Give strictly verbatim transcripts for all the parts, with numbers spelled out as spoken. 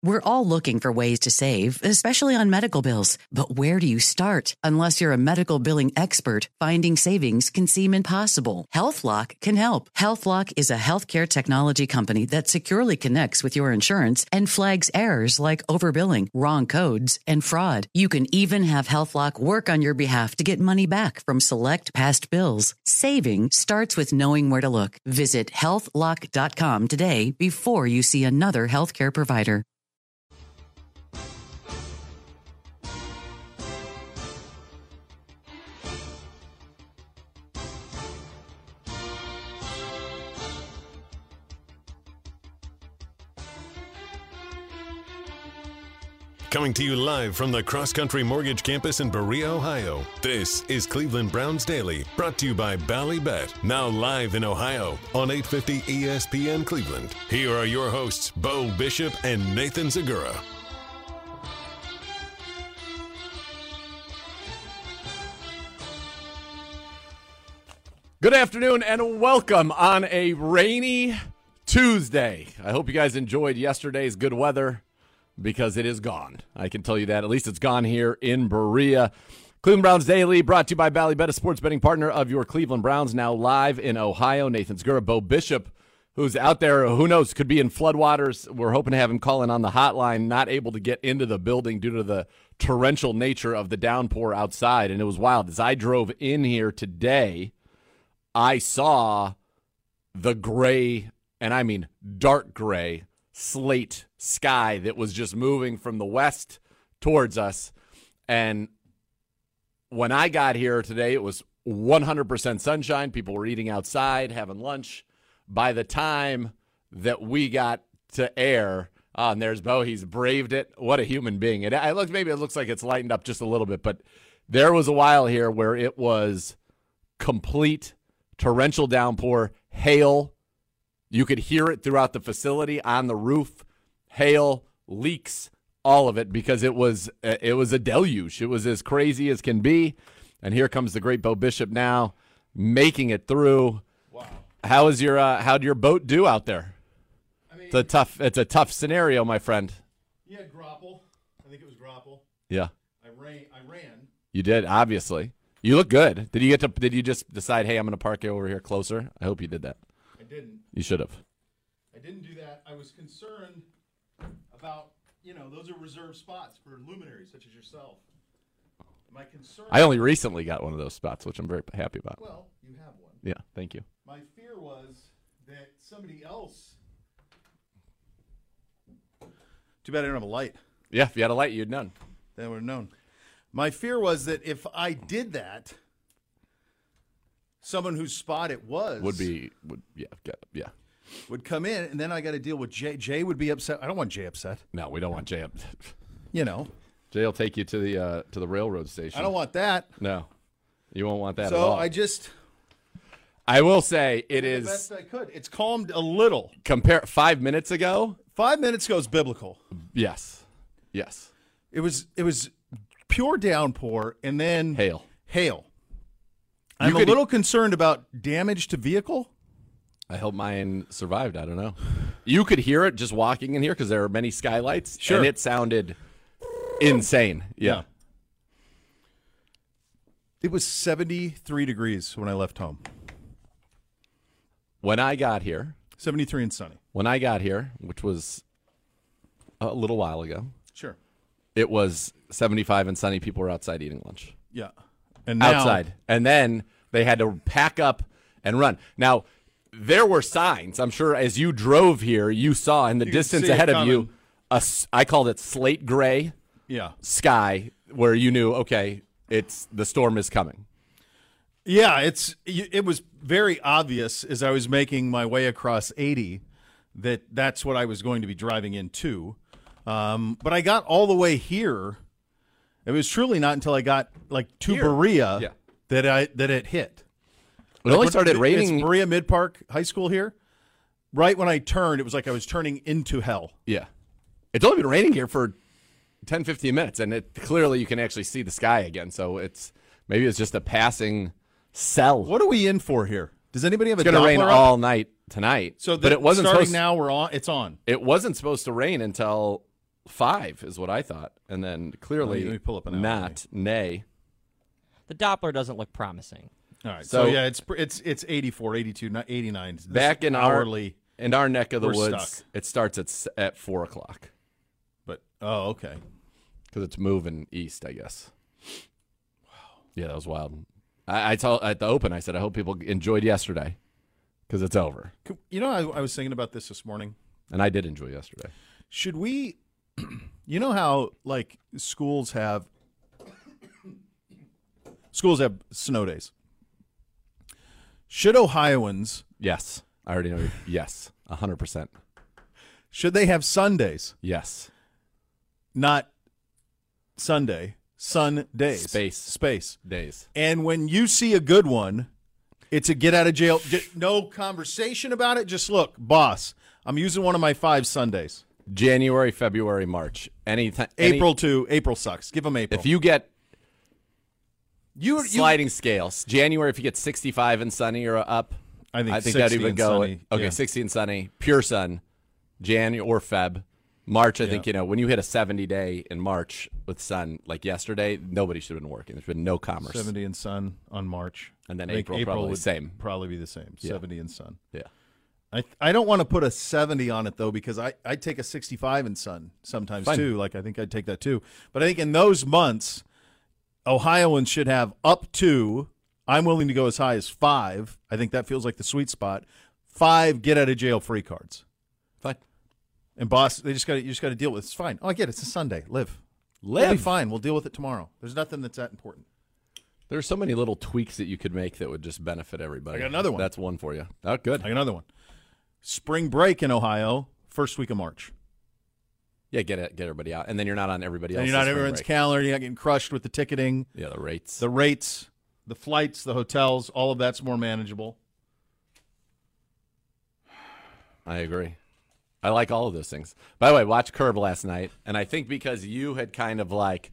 We're all looking for ways to save, especially on medical bills. But where do you start? Unless you're a medical billing expert, finding savings can seem impossible. HealthLock can help. HealthLock is a healthcare technology company that securely connects with your insurance and flags errors like overbilling, wrong codes, and fraud. You can even have HealthLock work on your behalf to get money back from select past bills. Saving starts with knowing where to look. Visit health lock dot com today before you see another healthcare provider. Coming to you live from the Cross Country Mortgage Campus in Berea, Ohio. This is Cleveland Browns Daily, brought to you by Ballybet, now live in Ohio on eight fifty E S P N Cleveland. Here are your hosts, Bo Bishop and Nathan Zegura. Good afternoon and welcome on a rainy Tuesday. I hope you guys enjoyed yesterday's good weather, because it is gone. I can tell you that. At least it's gone here in Berea. Cleveland Browns Daily, brought to you by Ballybet, a sports betting partner of your Cleveland Browns, now live in Ohio. Nathan Zegura, Bo Bishop, who's out there, who knows, could be in floodwaters. We're hoping to have him call in on the hotline, not able to get into the building due to the torrential nature of the downpour outside. And it was wild. As I drove in here today, I saw the gray, and I mean dark gray, slate sky that was just moving from the west towards us. And when I got here today, it was one hundred percent sunshine. People were eating outside, having lunch. By the time that we got to air, oh, and there's Bo, he's braved it. What a human being. It, it looks, maybe it looks like it's lightened up just a little bit, but there was a while here where it was complete torrential downpour, hail. You could hear it throughout the facility, on the roof, hail, leaks, all of it, because it was it was a deluge. It was as crazy as can be. And here comes the great Bo Bishop now, making it through. Wow! How is your uh, how'd your boat do out there? I mean, it's a tough it's a tough scenario, my friend. Yeah, grapple. I think it was grapple. Yeah. I ran. I ran. You did, obviously. You look good. Did you get to? Did you just decide, hey, I'm going to park you over here closer? I hope you did that. I didn't. You should have. I didn't do that. I was concerned about, you know, those are reserved spots for luminaries such as yourself. My concern. I only recently got one of those spots, which I'm very happy about. Well, you have one. Yeah, thank you. My fear was that somebody else. Too bad I don't have a light. Yeah, if you had a light, you'd known. Then I would have known. My fear was that if I did that, someone whose spot it was would be would yeah get, yeah would come in, and then I got to deal with Jay. Jay would be upset. I don't want Jay upset. No, we don't want Jay upset. You know, Jay will take you to the uh, to the railroad station. I don't want that. No, you won't want that so at all. I just. I will say it is the best I could. It's calmed a little. Compare five minutes ago. Five minutes ago is biblical. Yes, yes. It was it was pure downpour and then hail. Hail. I'm could, a little concerned about damage to vehicle. I hope mine survived. I don't know. You could hear it just walking in here because there are many skylights. Sure. And it sounded insane. Yeah. yeah. It was seventy-three degrees when I left home. When I got here. seventy-three and sunny. When I got here, which was a little while ago. Sure. It was seventy-five and sunny. People were outside eating lunch. Yeah. And now, outside. And then they had to pack up and run. Now, there were signs. I'm sure as you drove here, you saw in the you distance ahead of coming. you, a, I called it slate gray yeah. sky, where you knew, okay, it's the storm is coming. Yeah, it's it was very obvious as I was making my way across eighty that that's what I was going to be driving into. Um, but I got all the way here. It was truly not until I got like to Here. Berea Yeah. that I that it hit. It only started raining. It's Berea Mid Park High School here. Right when I turned, it was like I was turning into hell. Yeah. It's only been raining here for ten, fifteen minutes, and it clearly you can actually see the sky again. So it's maybe it's just a passing cell. What are we in for here? Does anybody have It's a going to rain Doppler all up? night tonight. So but it wasn't starting supposed, now. We're on. It's on. It wasn't supposed to rain until five is what I thought. And then clearly let me pull up an not, nay. The Doppler doesn't look promising. All right. So- So, yeah, it's it's it's eighty-four, eighty-two, not eighty-nine. This Back in hourly, our in our neck of the we're woods, stuck. it starts at s- at four o'clock but oh, okay. because it's moving east, I guess. Wow. Yeah, that was wild. I, I told at the open, I said, I hope people enjoyed yesterday because it's over, Could- You know, I, I was thinking about this this morning. and I did enjoy yesterday. Should we, you know how like schools have schools have snow days. Should Ohioans Yes, I already know. Yes, a hundred percent. should they have Sundays, Yes, not Sunday, sun days, Space. space. days. And when you see a good one, it's a get out of jail. j- No conversation about it. Just look, boss. I'm using one of my five Sundays. January, February, March. Anything. April to April sucks. Give them April. If you get you, you sliding scales, January, if you get sixty-five and sunny or up, I think I think sixty that'd even and go. sunny, Okay, yeah. sixty and sunny, pure sun, Jan or Feb. March, I think, Yeah. you know, when you hit a seventy day in March with sun, like yesterday, nobody should have been working. There's been no commerce. seventy and sun on March. And then I think April probably would same. Probably be the same. Yeah. seventy and sun. Yeah. I I don't want to put a seventy on it though because I I take a sixty-five in sun sometimes Fine. too. Like I think I'd take that too. But I think in those months, Ohioans should have up to. I'm willing to go as high as five. I think that feels like the sweet spot. Five get out of jail free cards. Fine. And boss, they just got you just got to deal with it. It's fine. Oh, I get it. It's a Sunday. Live. Live. We'll be fine. We'll deal with it tomorrow. There's nothing that's that important. There's so many little tweaks that you could make that would just benefit everybody. I got another one. That's one for you. Oh, good. I got another one. Spring break in Ohio, first week of March. Yeah, get it, get everybody out, and then you're not on everybody else. And you're not everyone's calendar. You're not getting crushed with the ticketing, Yeah, the rates. the rates, the flights, the hotels. All of that's more manageable. I agree. I like all of those things. By the way, watch Curb last night, and I think because you had kind of like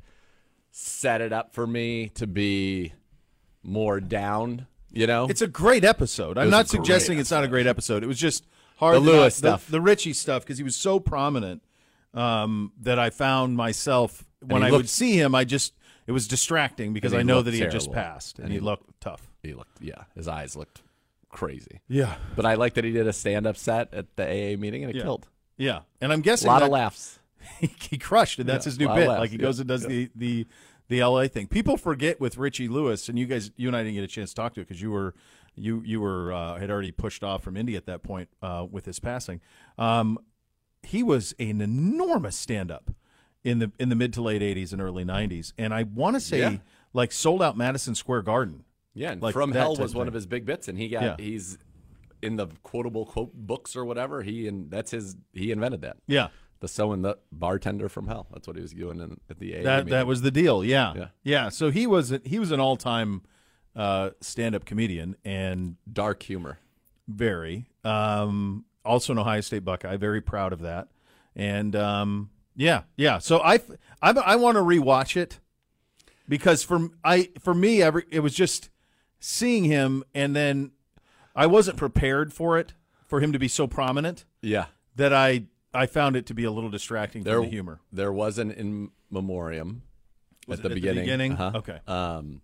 set it up for me to be more down, you know? It's a great episode. I'm was not a great suggesting it's not a great episode. It was just hard. The to Lewis not- stuff. the, the Richie stuff, because he was so prominent um, that I found myself when he I looked- would see him, I just it was distracting because And he I know looked that he had just terrible. passed and, And he, he- looked tough. he looked, yeah, his eyes looked crazy. Yeah, But I like that he did a stand-up set at the A A meeting, and it Yeah. killed. yeah, and I'm A guessing lot that, of laughs. he crushed it. That's Yeah, his new lot of bit. laughs, Like he yeah, goes and does yeah. the the the L A thing. People forget with Richie Lewis, and you guys, you and I didn't get a chance to talk to it because you were you you were uh, had already pushed off from Indy at that point uh, with his passing. Um, he was an enormous stand-up in the in the mid to late eighties and early nineties, and I want to say Yeah. like sold out Madison Square Garden. Yeah, and Like From that Hell type was of one thing. of his big bits, and he got Yeah. he's in the quotable quote books or whatever. He and that's his. He invented that. Yeah, The so and the bartender from hell. That's what he was doing in, at the A A that meeting. that was the deal. Yeah, Yeah. yeah. So he was he was an all-time uh, stand-up comedian and dark humor. very um, also an Ohio State Buckeye. Very proud of that. And um, yeah, yeah. So I I, I want to rewatch it because for I for me every it was just seeing him and then I wasn't prepared for it for him to be so prominent Yeah, that I I found it to be a little distracting there from the humor. There was an in memoriam Was at it the at the beginning. beginning? Uh-huh. Okay. Um,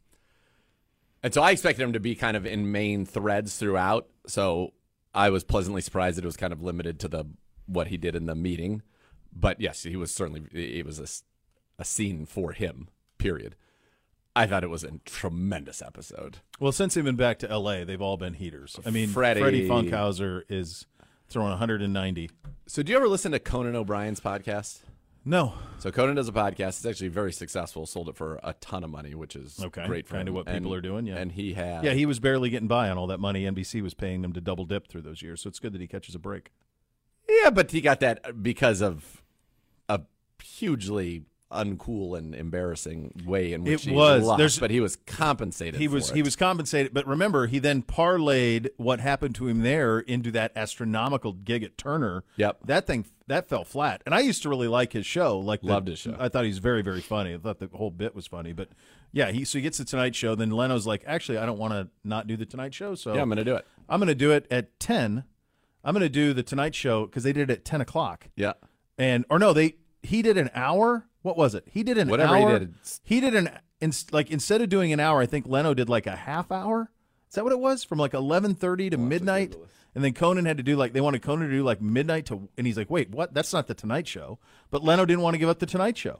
and so I expected him to be kind of in main threads throughout. So I was pleasantly surprised that it was kind of limited to the what he did in the meeting. But yes, he was certainly it was a, s- a scene for him. Period. I thought it was a tremendous episode. Well, since they've been back to L A, they've all been heaters. I mean, Freddie- Freddie Funkhauser is throwing one hundred ninety. So do you ever listen to Conan O'Brien's podcast? No. So Conan does a podcast. It's actually very successful. Sold it for a ton of money, which is Okay. great for Kinda him. what people And- are doing, yeah. And he had Yeah, he was barely getting by on all that money. N B C was paying him to double dip through those years, so it's good that he catches a break. Yeah, but he got that because of a hugely uncool and embarrassing way in which It he was. lost, There's- but he was compensated. He was for he it. was compensated, but remember, he then parlayed what happened to him there into that astronomical gig at Turner. Yep. That thing that fell flat. And I used to really like his show. Like the- Loved his show. I thought he was very very funny. I thought the whole bit was funny, but yeah, he so he gets the Tonight Show. Then Leno's like, actually, I don't want to not do the Tonight Show, so Yeah, I'm going to do it. I'm going to do it at ten. I'm going to do the Tonight Show because they did it at ten o'clock. Yeah. And or no, they he did an hour. What was it? He did an Whatever he hour. did. He did an in, like instead of doing an hour, I think Leno did like a half hour. Is that what it was? From like eleven thirty to midnight, and then Conan had to do like they wanted Conan to do like midnight to, and he's like, wait, what? That's not the Tonight Show. But Leno didn't want to give up the Tonight Show,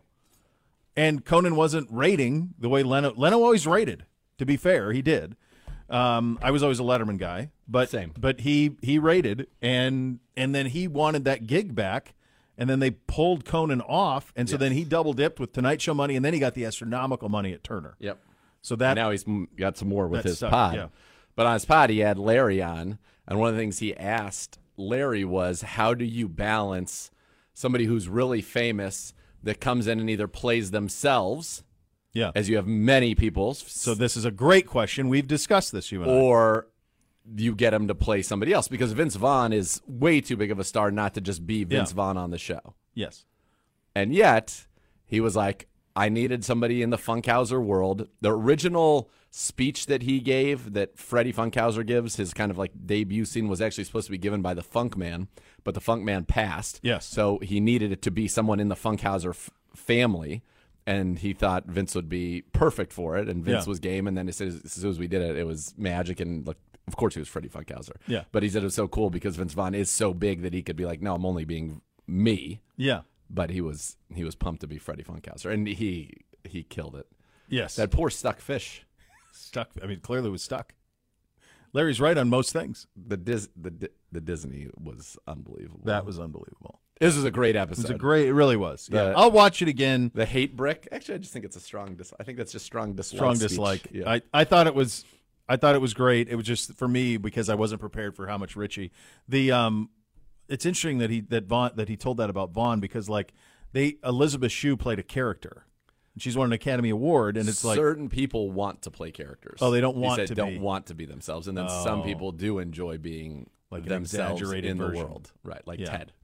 and Conan wasn't rating the way Leno. Leno always rated. To be fair, he did. Um, I was always a Letterman guy, but Same. but he he rated, and and then he wanted that gig back. And then they pulled Conan off, and so Yes. then he double dipped with Tonight Show money, and then he got the astronomical money at Turner. Yep. So that now he's m- got some more with that his sucked, pod. yeah. But on his pod, he had Larry on, and one of the things he asked Larry was, how do you balance somebody who's really famous that comes in and either plays themselves, yeah. as you have many people, So this is a great question. We've discussed this, you and I. or you get him to play somebody else, because Vince Vaughn is way too big of a star not to just be Vince Yeah. Vaughn on the show. Yes. And yet, he was like, I needed somebody in the Funkhauser world. The original speech that he gave, that Freddie Funkhauser gives, his kind of like debut scene, was actually supposed to be given by the Funk Man, but the Funk Man passed. Yes. So he needed it to be someone in the Funkhauser f- family, and he thought Vince would be perfect for it, and Vince Yeah. was game. And then as soon as, as soon as we did it, it was magic, and look, of course he was Freddie Funkhauser. Yeah. But he said it was so cool because Vince Vaughn is so big that he could be like, no, I'm only being me. Yeah. But he was he was pumped to be Freddie Funkhauser, and he he killed it. Yes. That poor stuck fish. stuck. I mean, clearly was stuck. Larry's right on most things. The Dis the Di- the Disney was unbelievable. That was unbelievable. This was a great It episode. was a great. It really was. The- yeah. I'll watch it again. The hate brick. Actually, I just think it's a strong. Dis- I think that's just strong dislike. Strong speech. dislike. Yeah. I, I thought it was. I thought it was great. It was just for me because I wasn't prepared for how much Richie. The um, it's interesting that he that Vaughn that he told that about Vaughn because like they Elizabeth Shue played a character, and she's won an Academy Award, and it's like certain people want to play characters. Oh, they don't He want said to don't be. want to be themselves, and then some Oh. people do enjoy being Like an themselves exaggerated in the version. world, right? Like Yeah. Ted.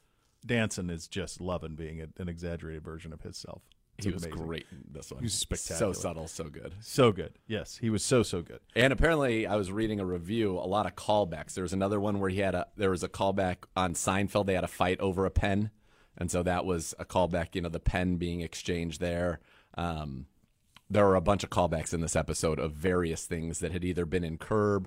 Danson is just loving being a, an exaggerated version of himself. It's He was amazing. great in this one. He was So spectacular. subtle, so good. So good. Yes, he was so so good. And apparently, I was reading a review. A lot of callbacks. There was another one where he had a. There was a callback on Seinfeld. They had a fight over a pen, and so that was a callback. You know, the pen being exchanged there. Um, there were a bunch of callbacks in this episode of various things that had either been in Curb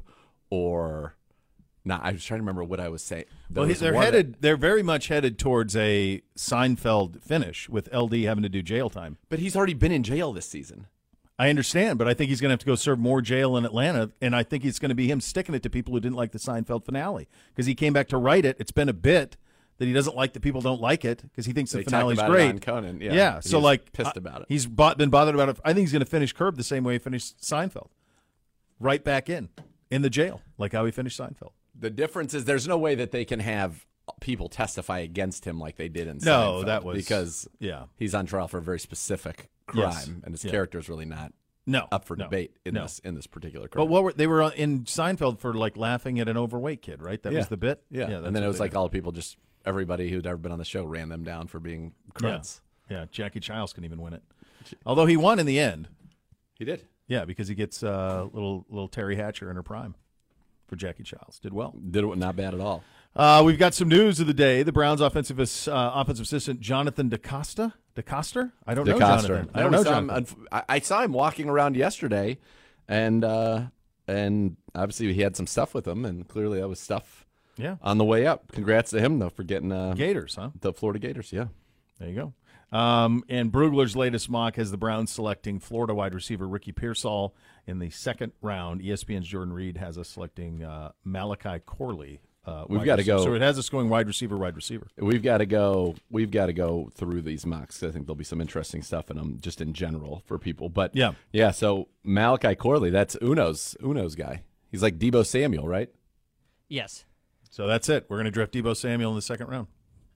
or not. I was trying to remember what I was saying. There Well, he- was they're one that- headed. They're very much headed towards a Seinfeld finish with L D having to do jail time. but he's already been in jail this season. I understand, but I think he's going to have to go serve more jail in Atlanta, and I think it's going to be him sticking it to people who didn't like the Seinfeld finale because he came back to write it. It's been a bit that he doesn't like that people don't like it because he thinks They the talked finale's about it great. on Conan, yeah. yeah. He So was like, pissed uh, about it. He's bo- been bothered about it. I think he's going to finish Curb the same way he finished Seinfeld, right back in in the jail, like how he finished Seinfeld. The difference is there's no way that they can have people testify against him like they did in No, Seinfeld, that was- because yeah. he's on trial for a very specific crime, Yes. and his Yeah. character is really not No, up for no, debate in no. this in this particular crime. But what were they were in Seinfeld for like laughing at an overweight kid, right? That yeah. was the bit. yeah, that's and then what it was they like did. all the people, just everybody who'd ever been on the show ran them down for being crunts. Yeah, Jackie Childs can even win it, although he won in the end. He did. Yeah, because he gets uh, little little Terry Hatcher in her prime for Jackie Childs. Did well. Did it not bad at all. Uh, we've got some news of the day. The Browns' offensive uh, offensive assistant Jonathan DeCosta, DeCoster. I don't know DeCoster. Jonathan. I I don't know know saw him, Jonathan. unf- I, I saw him walking around yesterday, and uh, and obviously he had some stuff with him, and clearly that was stuff Yeah, on the way up. Congrats to him though for getting uh, Gators, huh? the Florida Gators. Yeah. There you go. Um, and Brugler's latest mock has the Browns selecting Florida wide receiver Ricky Pearsall in the second round. E S P N's Jordan Reed has us selecting uh, Malachi Corley. Uh, We've wide gotta receiver. go- So it has us going wide receiver, wide receiver. We've got to go. We've got to go through these mocks. I think there'll be some interesting stuff in them, just in general for people. But Yeah. yeah. So Malachi Corley, that's Uno's Uno's guy. He's like Debo Samuel, right? Yes. So that's it. We're going to draft Debo Samuel in the second round.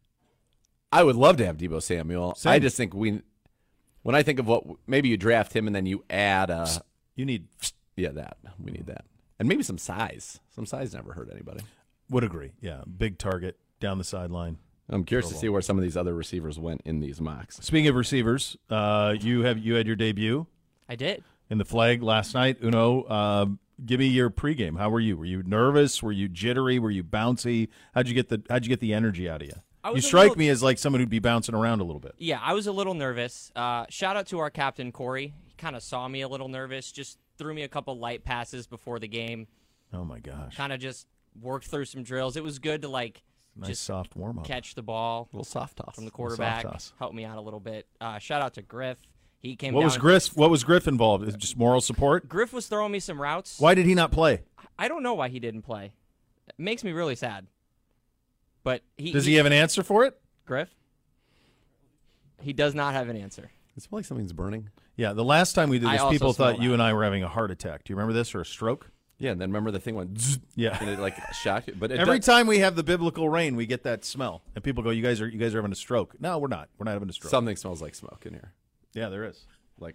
I would love to have Debo Samuel. Same. I just think we, when I think of what maybe you draft him and then you add a You need yeah that we need that and maybe some size. Some size never hurt anybody. would agree. Yeah, big target down the sideline. I'm curious to see where some of these other receivers went in these mocks. Speaking of receivers, uh, you have you had your debut I did. in the flag last night. Uno, uh, give me your pregame. How were you? Were you nervous? Were you jittery? Were you bouncy? How'd you get the How'd you get the energy out of you? I You was a strike little- me as like someone who'd be bouncing around a little bit. Yeah, I was a little nervous. Uh, shout out to our captain, Corey. He kind of saw me a little nervous, just threw me a couple light passes before the game, Oh my gosh. kind of just worked through some drills. It was good to, like, Nice just soft warm up. catch the ball A little soft toss. from the soft quarterback. toss. Helped me out a little bit. Uh, shout out to Griff. He came What down. was Griff? What was Griff involved? Is it just moral support? Griff was throwing me some routes. Why did he not play? I don't know why he didn't play. It makes me really sad. But he Does he have an answer for it? Griff? He does not have an answer. It smells like something's burning. Yeah, the last time we did I this, also people smell thought you that. and I were having a heart attack. Do you remember this or a stroke? Yeah, and then remember the thing went zzz, Yeah. and it like shocked you. But it Every does- time we have the biblical rain, we get that smell, and people go, "You guys are you guys are having a stroke." No, we're not. We're not having a stroke. something smells like smoke in here, yeah, there is. like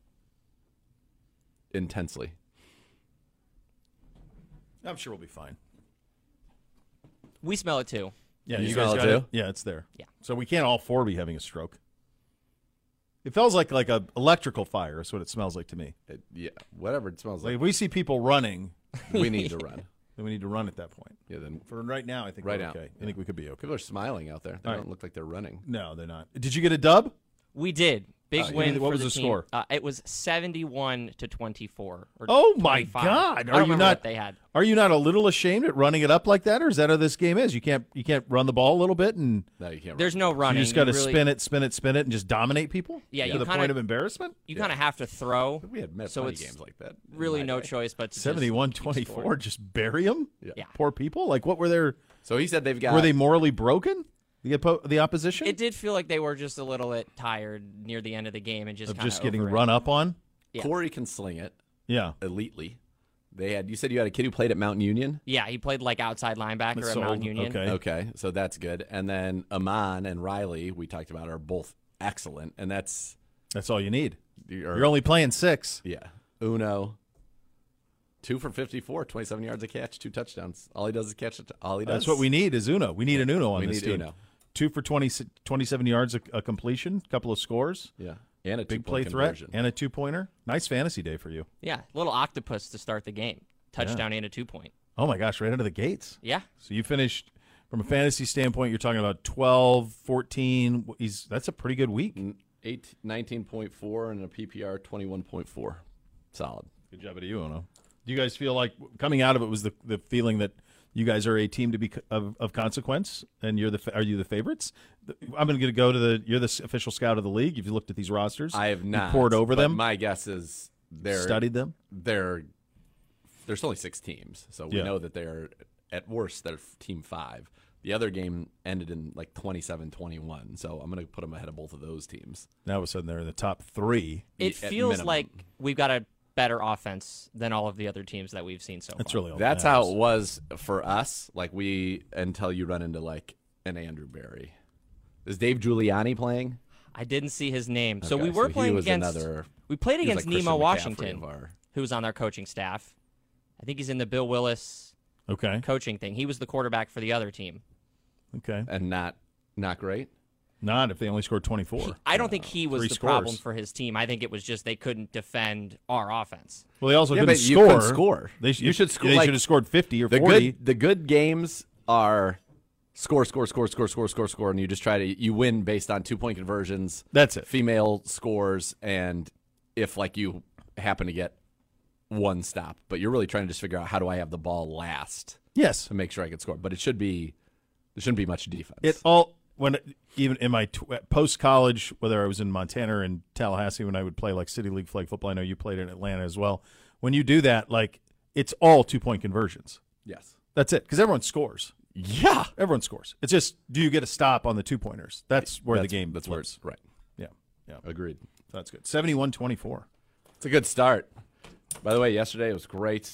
intensely. I'm sure we'll be fine. We smell it too. Yeah, You you, smell guys it got too? Yeah, it's there. Yeah. So we can't all four be having a stroke. It feels like like a electrical fire. Is what it smells like to me. It, yeah, whatever it smells Like like, if we see people running, we need to run. then we need to run at that point. Yeah, then For right now, I think Right we're now, okay. yeah. I think we could be okay. people are smiling out there. They All don't right. look like they're running. No, they're not. Did you get a dub? We did. Big Uh, win. what for was the the team. score? Uh, it was seventy-one to twenty-four. Or Oh my twenty-five. God! I don't Are you remember not? what they had? Are you not a little ashamed at running it up like that, or is that how this game is? You can't you can't run the ball a little bit and No, you can't. There's run. no you running. just got to really, spin it, spin it, spin it, and just dominate people. Yeah, to you the kinda- point of embarrassment. You kind of have to throw. We had met so plenty it's games like that. in Really, my no day. choice but to just seventy-one keep twenty-four, scoring. just bury them. Yeah. Yeah. Poor people. Like what were their? So he said they've got. Were they morally broken? The oppo- the opposition It did feel like they were just a little bit tired near the end of the game and just of kinda just getting over it. run up on. Yeah. Corey can sling it Yeah, elitely. They had. You said you had a kid who played at Mountain Union. Yeah, he played like outside linebacker That's at sold. Mount Union. Okay. Okay, so that's good. And then Amon and Riley, we talked about, are both excellent, and that's that's all you need. you're, You're only playing six. yeah. Uno, two for fifty-four, twenty-seven yards a catch, two touchdowns. All he does is catch it. All he does. That's what we need is Uno. We need an Uno on We this need team. Uno. Two for twenty, twenty-seven yards a, a completion, couple of scores, Yeah, and a big play two-point threat, conversion. and a two pointer. Nice fantasy day for you. Yeah, little octopus to start the game. Touchdown and a two point. Oh my gosh, right out of the gates. Yeah. So you finished from a fantasy standpoint. You're talking about twelve, fourteen. He's that's a pretty good week. Eight, nineteen point four and a P P R twenty-one point four. Solid. Good job to you, Uno. Do you guys feel like coming out of it was the the feeling that you guys are a team to be co- of, of consequence, and you're the fa- are you the favorites? I'm going to go to the. You're the s- official scout of the league. You've looked at these rosters. I have You not poured over but them. My guess is they're Studied them. They're there's only six teams, so we Yeah. know that they're at worst they're team five. The other game ended in like twenty-seven twenty-one, so I'm going to put them ahead of both of those teams. Now all of a sudden they're in the top three. It at feels minimum. like we've got a better offense than all of the other teams that we've seen so That's far. really all That's that how matters. it was for us. Like we until you run into like an Andrew Berry. Is Dave Giuliani playing? I didn't see his name. So Okay, we were he playing was against another. we played he was against like Christian Nemo McCaffrey Washington, of our- who was on our coaching staff. I think he's in the Bill Willis Okay. coaching thing. He was the quarterback for the other team. Okay. and not not great. Not if they only scored twenty-four. He- I don't think he was Three the scores. problem for his team. I think it was just they couldn't defend our offense. Well, they also Yeah, couldn't but you score. couldn't score. They sh- You should score, They like, should have scored fifty or The forty. good the good games are score score score score score score score, and you just try to you win based on two point conversions. That's it. Female scores, and if like you happen to get one stop, but you're really trying to just figure out how do I have the ball last Yes. to make sure I can score. But it should be there shouldn't be much defense. It all when even in my tw- post college, whether I was in Montana or in Tallahassee, when I would play like City League flag football. I know you played in Atlanta as well. When you do that, like it's all two point conversions. yes. That's it, because everyone scores. Yeah. Everyone scores. It's just, do you get a stop on the two pointers? That's where That's- the game. That's where flips. it's right. Yeah, yeah. Agreed. That's good. seventy-one twenty-four. It's a good start. By the way, yesterday it was great.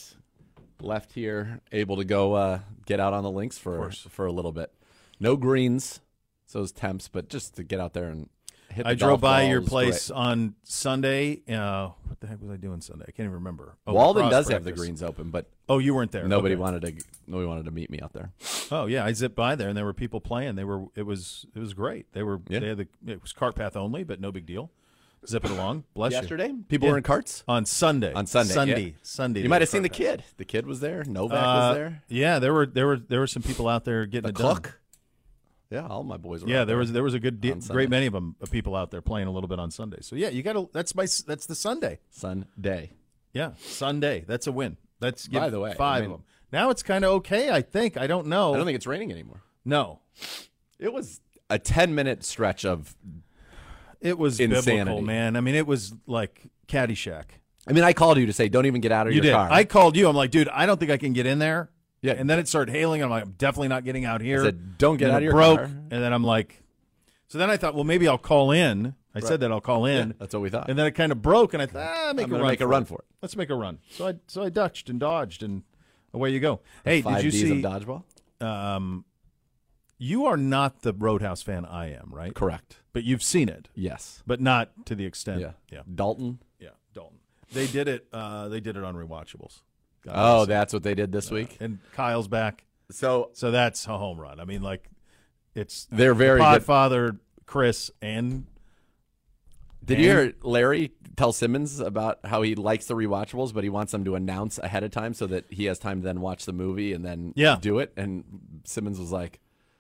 Left here, able to go uh, get out on the links for for a little bit. No greens, so it was temps, but just to get out there and hit. The I drove golf by ball your was place great. on Sunday. Uh, what the heck was I doing Sunday? I can't even remember. Oh, Walden lacrosse does have the practice. greens open, but Oh, you weren't there. nobody Okay. wanted to. Nobody wanted to meet me out there. Oh yeah, I zipped by there and there were people playing. They were. It was. It was great. They were. Yeah. They had the. It was cart path only, but no big deal. Zip it along. Bless Yesterday, people Yeah. were in carts. you. On Sunday. On Sunday, Sunday. yeah. Sunday. You they might were have seen the cart path. kid. The kid was there. Novak Uh, was there. Yeah, there were there were there were some people out there getting The it done. cook. Yeah, all my boys were. Yeah, out there was there was a good de- on Sunday. great many of them, of people out there playing a little bit on Sunday. So yeah, you got to. That's my that's the Sunday. Sunday. Yeah, Sunday. That's a win. That's By the way, five I mean- of them. Now it's kind of okay. I think. I don't know. I don't think it's raining anymore. No, It was a ten minute stretch of. it was Insanity. biblical, man. I mean, it was like Caddyshack. I mean, I called you to say don't even get out of You your did. car. I called you. I'm like, dude, I don't think I can get in there. Yeah. And then it started hailing. I'm like, I'm definitely not getting out here. I said, don't get And out then of it your broke, car. And then I'm like, so then I thought, well, maybe I'll call in. I said that I'll call in. Yeah, that's what we thought. And then it kind of broke, and I thought, ah, make I'm a gonna run. make a for run it. for it. Let's make a run. So I so I dutched and dodged, and away you go. Hey, Five did you Ds see? of dodgeball? Um, you are not the Roadhouse fan I am, right? Correct. But you've seen it, Yes. but not to the extent. Yeah. yeah, Dalton. yeah. Dalton. They did it. Uh, they did it on Rewatchables. God Oh, bless that's what they did this week. them. and Kyle's back. So So that's a home run. I mean, like, it's they're very good. Podfather, Chris, and Did you hear Larry tell Simmons about how he likes the rewatchables, but he wants them to announce ahead of time so that he has time to then watch the movie and then Yeah. do it? And Simmons was like,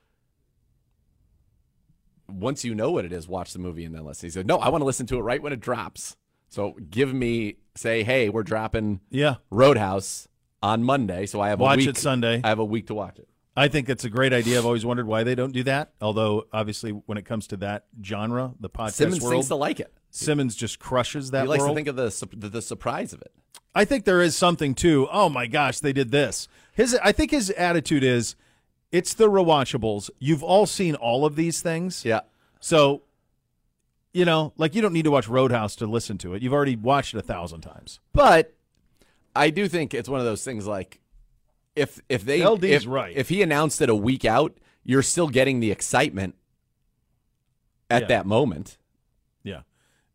once you know what it is, watch the movie and then listen. He said, no, I want to listen to it right when it drops. So give me, say, hey, we're dropping yeah, Roadhouse on Monday, so I have watch a week. it Sunday. I have a week to watch it. I think it's a great idea. I've always wondered why they don't do that. Although, obviously, when it comes to that genre, the podcast Simmons world, thinks to like it. Simmons just crushes that He likes world. to think of the, su- the the surprise of it. I think there is something too. Oh my gosh, they did this. His, I think his attitude is, it's the rewatchables. You've all seen all of these things, Yeah. so you know, like you don't need to watch Roadhouse to listen to it. You've already watched it a thousand times. But I do think it's one of those things like if if they L D's if, right. if he announced it a week out, you're still getting the excitement at Yeah. that moment. Yeah.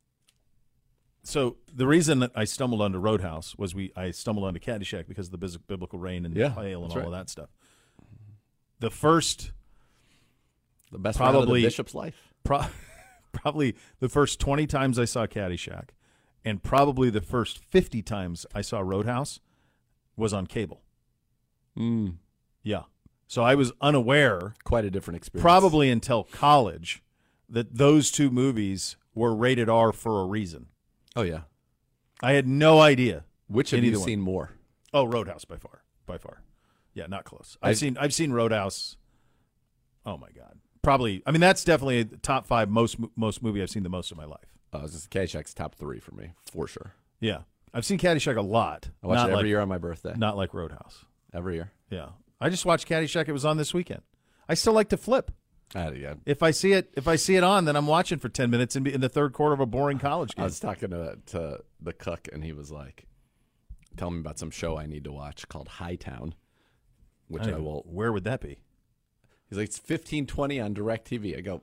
So the reason that I stumbled onto Roadhouse was we I stumbled onto Caddyshack because of the bis- biblical rain and Yeah, hail and that's all right. of that stuff. The first, The best round of Probably- the bishop's life. pro- probably the first twenty times I saw Caddyshack, and probably the first fifty times I saw Roadhouse, was on cable. Mm, Yeah. So I was unaware, quite a different experience. probably until college, that those two movies were rated R for a reason. Oh yeah. I had no idea. Which have in you either one. seen more? Oh, Roadhouse by far, by far. Yeah, not close. I've, I've- seen I've seen Roadhouse. Oh my God, probably. I mean, that's definitely the top five most most movie I've seen the most in my life. Oh, this is Caddyshack's top three for me for sure. Yeah, I've seen Caddyshack a lot. I watch not it every like, year on my birthday. Not like Roadhouse. Every year. Yeah, I just watched Caddyshack. It was on this weekend. I still like to flip. Uh, yeah. If I see it, if I see it on, then I'm watching for ten minutes in, in the third quarter of a boring college I game. was talking to to the cook, and he was like, "Tell me about some show I need to watch called Hightown," which I, don't know, will. Where would that be? He's like, "It's fifteen twenty on DirecTV." I go,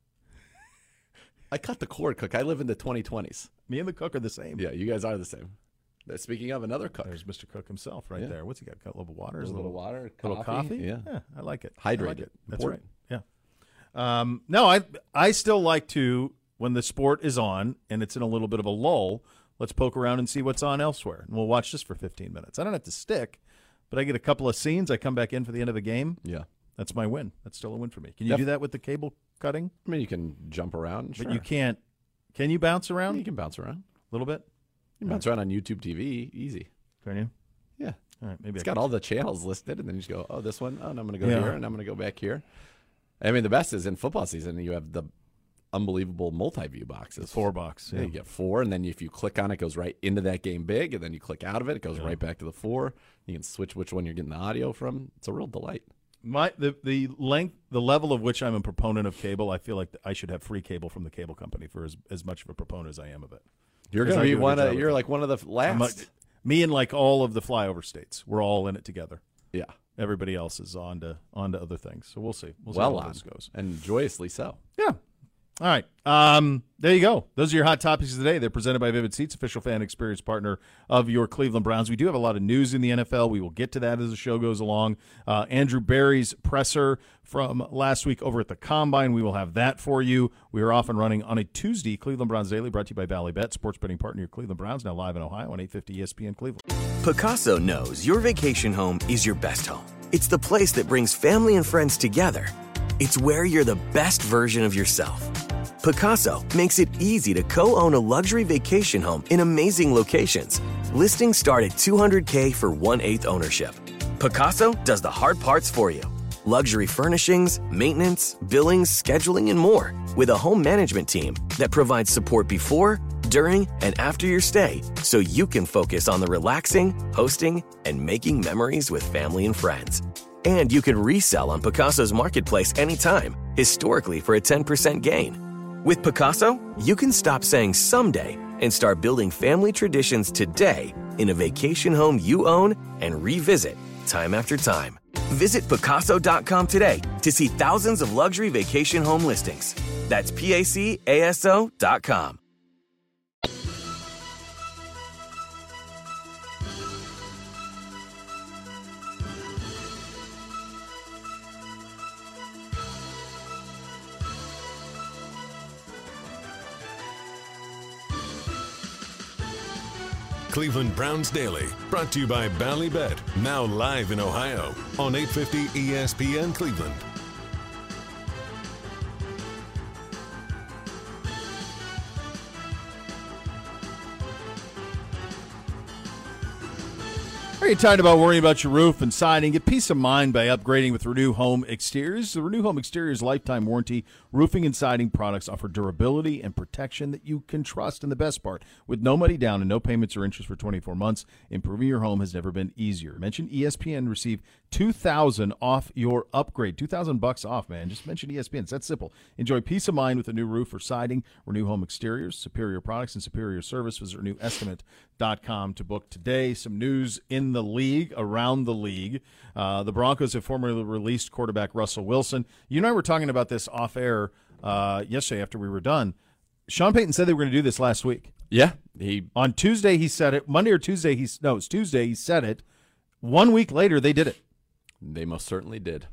"I cut the cord, cook. I live in the twenty twenties." Me and the cook are the same. Yeah, you guys are the same. Uh, Speaking of another cook, There's Mister Cook himself right Yeah. there. What's he got? Got a little water? a Is it little water, little coffee? Yeah. I like it. I like Hydrated. it. That's Important. right. Yeah. Um, no, I I still like to, when the sport is on and it's in a little bit of a lull, let's poke around and see what's on elsewhere. And we'll watch this for fifteen minutes. I don't have to stick, but I get a couple of scenes. I come back in for the end of the game. Yeah. That's my win. That's still a win for me. Can you Def- do that with the cable cutting? I mean, you can jump around, sure. But you can't. Can you bounce around You can bounce around. a little bit? You can bounce around on YouTube T V, easy. Can you? Yeah. All right, maybe It's I got can. all the channels listed, and then you just go, oh, this one, oh, and I'm going to go Yeah. here, and I'm going to go back here. I mean, the best is in football season, you have the unbelievable multi-view boxes. four bucks. Yeah, Yeah. you get four, and then if you click on it, it goes right into that game big, and then you click out of it, it goes right back to the four. You can switch which one you're getting the audio from. It's a real delight. My the the length, the level of which I'm a proponent of cable, I feel like I should have free cable from the cable company for as, as much of a proponent as I am of it. You're Because going I to be do a one good job of, with you're it. like one of the I'm last. like- me and like all of the flyover states, we're all in it together. yeah. Everybody else is on to on to other things. So we'll see. We'll see Well how on. this goes. And joyously so. Yeah. All right. Um, there you go. Those are your hot topics of the day. They're presented by Vivid Seats, official fan experience partner of your Cleveland Browns. We do have a lot of news in the N F L. We will get to that as the show goes along. Uh, Andrew Berry's presser from last week over at the Combine. We will have that for you. We are off and running on a Tuesday. Cleveland Browns Daily, brought to you by Bally Bet, sports betting partner of your Cleveland Browns, now live in Ohio on eight fifty E S P N Cleveland. Picasso knows your vacation home is your best home. It's the place that brings family and friends together. It's where you're the best version of yourself. Picasso makes it easy to co-own a luxury vacation home in amazing locations. Listings start at two hundred thousand dollars for one-eighth ownership. Picasso does the hard parts for you. Luxury furnishings, maintenance, billings, scheduling, and more. With a home management team that provides support before, during, and after your stay, so you can focus on the relaxing, hosting, and making memories with family and friends. And you can resell on Picasso's marketplace anytime, historically for a ten percent gain. With Picasso, you can stop saying someday and start building family traditions today in a vacation home you own and revisit time after time. Visit Picasso dot com today to see thousands of luxury vacation home listings. That's P A C A S O dot com. Cleveland Browns Daily, brought to you by Bally Bet, now live in Ohio on eight fifty E S P N Cleveland. Are you tired about worrying about your roof and siding? Get peace of mind by upgrading with Renew Home Exteriors. The Renew Home Exteriors lifetime warranty roofing and siding products offer durability and protection that you can trust. And the best part, with no money down and no payments or interest for twenty-four months, improving your home has never been easier. Mention E S P N, receive two thousand dollars off your upgrade. two thousand bucks off, man. Just mention E S P N. It's that simple. Enjoy peace of mind with a new roof or siding. Renew Home Exteriors, superior products and superior service. Visit renew estimate dot com to book today. Some news in the league, around the league. Uh, the Broncos have formally released quarterback Russell Wilson. You and I were talking about this off air uh, yesterday after we were done. Sean Payton said they were going to do this last week. Yeah, he on Tuesday he said it. Monday or Tuesday he no, it's Tuesday he said it. One week later they did it. They most certainly did.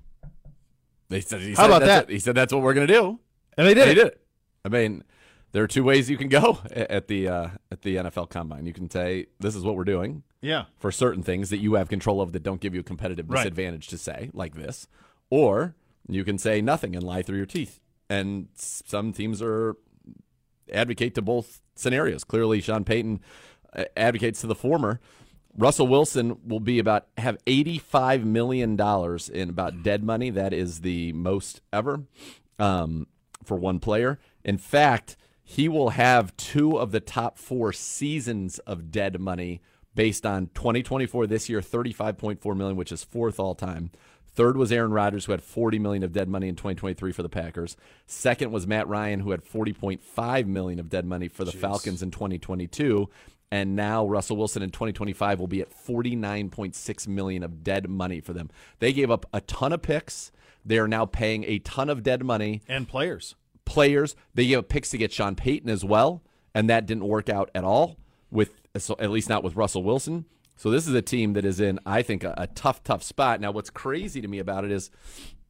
They said. He How said about that's that? What, he said that's what we're going to do, and they did and it. They did it. I mean, there are two ways you can go at the uh, at the N F L Combine. You can say this is what we're doing. Yeah. For certain things that you have control of that don't give you a competitive Right. disadvantage to say, like this, or you can say nothing and lie through your teeth. And some teams are advocate to both scenarios. Clearly, Sean Payton uh, advocates to the former. Russell Wilson will be about have eighty-five million dollars in about dead money. That is the most ever um, for one player. In fact, he will have two of the top four seasons of dead money based on twenty twenty-four this year, thirty-five point four million dollars, which is fourth all time. Third was Aaron Rodgers, who had forty million dollars of dead money in twenty twenty-three for the Packers. Second was Matt Ryan, who had forty point five million dollars of dead money for the Jeez. Falcons in twenty twenty-two. And now Russell Wilson in twenty twenty-five will be at forty-nine point six million dollars of dead money for them. They gave up a ton of picks. They are now paying a ton of dead money. And players. Players. They gave up picks to get Sean Payton as well, and that didn't work out at all, with at least not with Russell Wilson. So this is a team that is in, I think, a, a tough, tough spot. Now, what's crazy to me about it is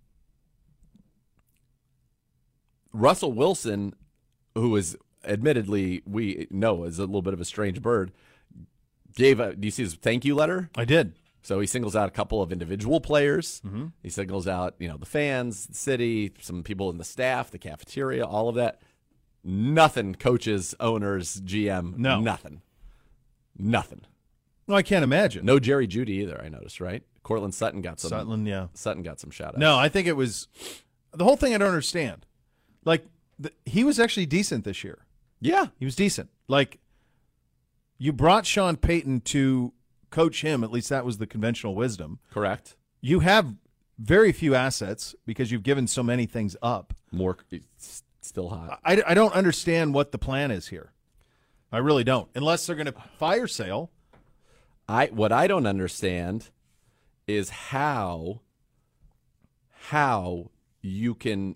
Russell Wilson, who is admittedly, we know is a little bit of a strange bird, gave a, do you see his thank you letter? I did. So he singles out a couple of individual players. Mm-hmm. He singles out, you know, the fans, the city, some people in the staff, the cafeteria, all of that. Nothing coaches, owners, G M, no. nothing. Nothing. No, I can't imagine. No Jerry Jeudy either, I noticed, right? Cortland Sutton got some. Sutton, yeah. Sutton got some shout-outs. No, I think it was the whole thing I don't understand. Like, the, he was actually decent this year. Yeah. He was decent. Like, you brought Sean Payton to coach him, at least that was the conventional wisdom. Correct. You have very few assets because you've given so many things up. More, it's still hot. I, I don't understand what the plan is here. I really don't. Unless they're going to fire sale. I what I don't understand is how how you can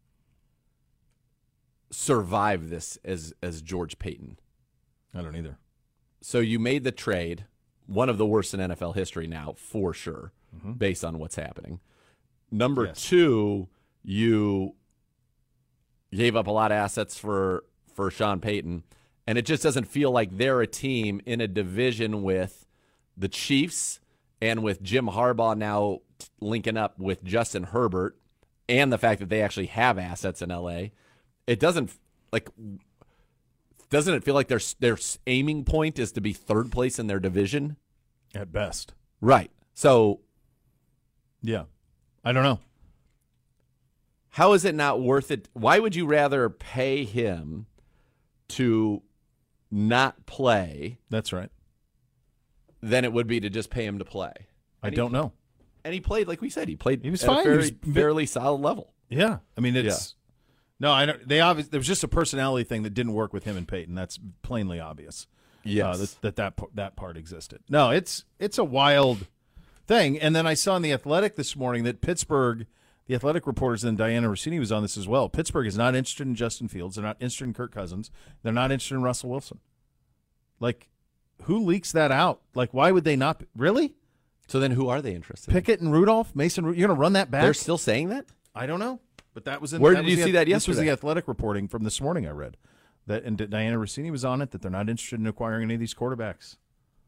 survive this as as George Payton. I don't either. So you made the trade, one of the worst in N F L history now, for sure, mm-hmm. based on what's happening. Number yes. two, you gave up a lot of assets for for Sean Payton, and it just doesn't feel like they're a team in a division with the Chiefs and with Jim Harbaugh now linking up with Justin Herbert and the fact that they actually have assets in L A, it doesn't like doesn't it feel like their their aiming point is to be third place in their division At best. right? So Yeah. I don't know. how is it not worth it? Why would you rather pay him to not play That's right. than it would be to just pay him to play? I And he- don't know. And he played, like we said, he played He was at a fine. He very, was vi- fairly solid level. Yeah. I mean, it's no. I don't. They obviously there was just a personality thing that didn't work with him and Peyton. That's plainly obvious. Yes. uh, that, that that p- that part existed. No, it's it's a wild thing. And then I saw in the Athletic this morning that Pittsburgh, the Athletic reporters, and Diana Rossini was on this as well. Pittsburgh is not interested in Justin Fields. They're not interested in Kirk Cousins. They're not interested in Russell Wilson. Like, who leaks that out? Like, why would they not? Be, really? So then who are they interested in? Pickett and Rudolph, Mason. Ru- You're going to run that back? They're still saying that? I don't know, but that was in. Where that did was you the, see that This was yesterday? the Athletic reporting from this morning. I read that, and Diana Rossini was on it. That they're not interested in acquiring any of these quarterbacks.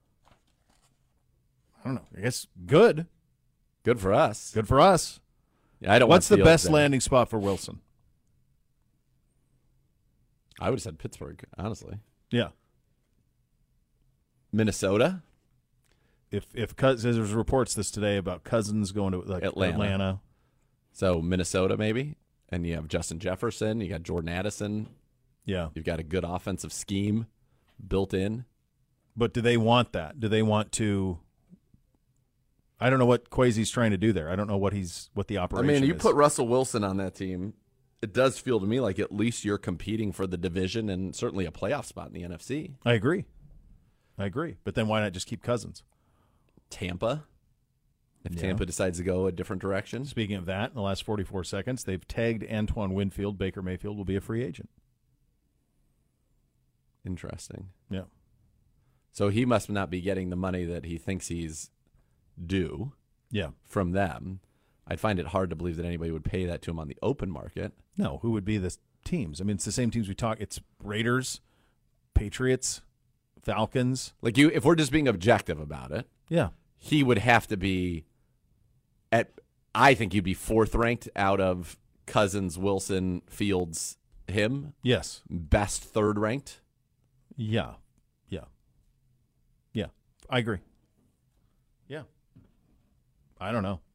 I don't know. I guess good, Good for us. good for us. Yeah, I don't. What's want the Fields best there. landing spot for Wilson? I would have said Pittsburgh, honestly. Yeah, Minnesota. if if Cous- there's reports this today about Cousins going to like Atlanta. Atlanta. So Minnesota maybe, and you have Justin Jefferson. You got Jordan Addison. Yeah, You've got a good offensive scheme built in. but do they want that? Do they want to? I don't know what Kwesi's trying to do there. I don't know what he's what the I operation. mean, you is. put Russell Wilson on that team. It does feel to me like at least you're competing for the division and certainly a playoff spot in the N F C. I agree. I agree. But then why not just keep Cousins? Tampa. If Yeah. Tampa decides to go a different direction. Speaking of that, in the last forty-four seconds, they've tagged Antoine Winfield. Baker Mayfield will be a free agent. Interesting. Yeah. So he must not be getting the money that he thinks he's due Yeah. from them. I'd find it hard to believe that anybody would pay that to him on the open market. No, who would be the teams? I mean, it's the same teams we talk. It's Raiders, Patriots, Falcons. Like you, if we're just being objective about it, Yeah. he would have to be at. I think he'd be fourth ranked out of Cousins, Wilson, Fields, him. Yes. Best third ranked. Yeah. Yeah. Yeah. I agree. Yeah. I don't know.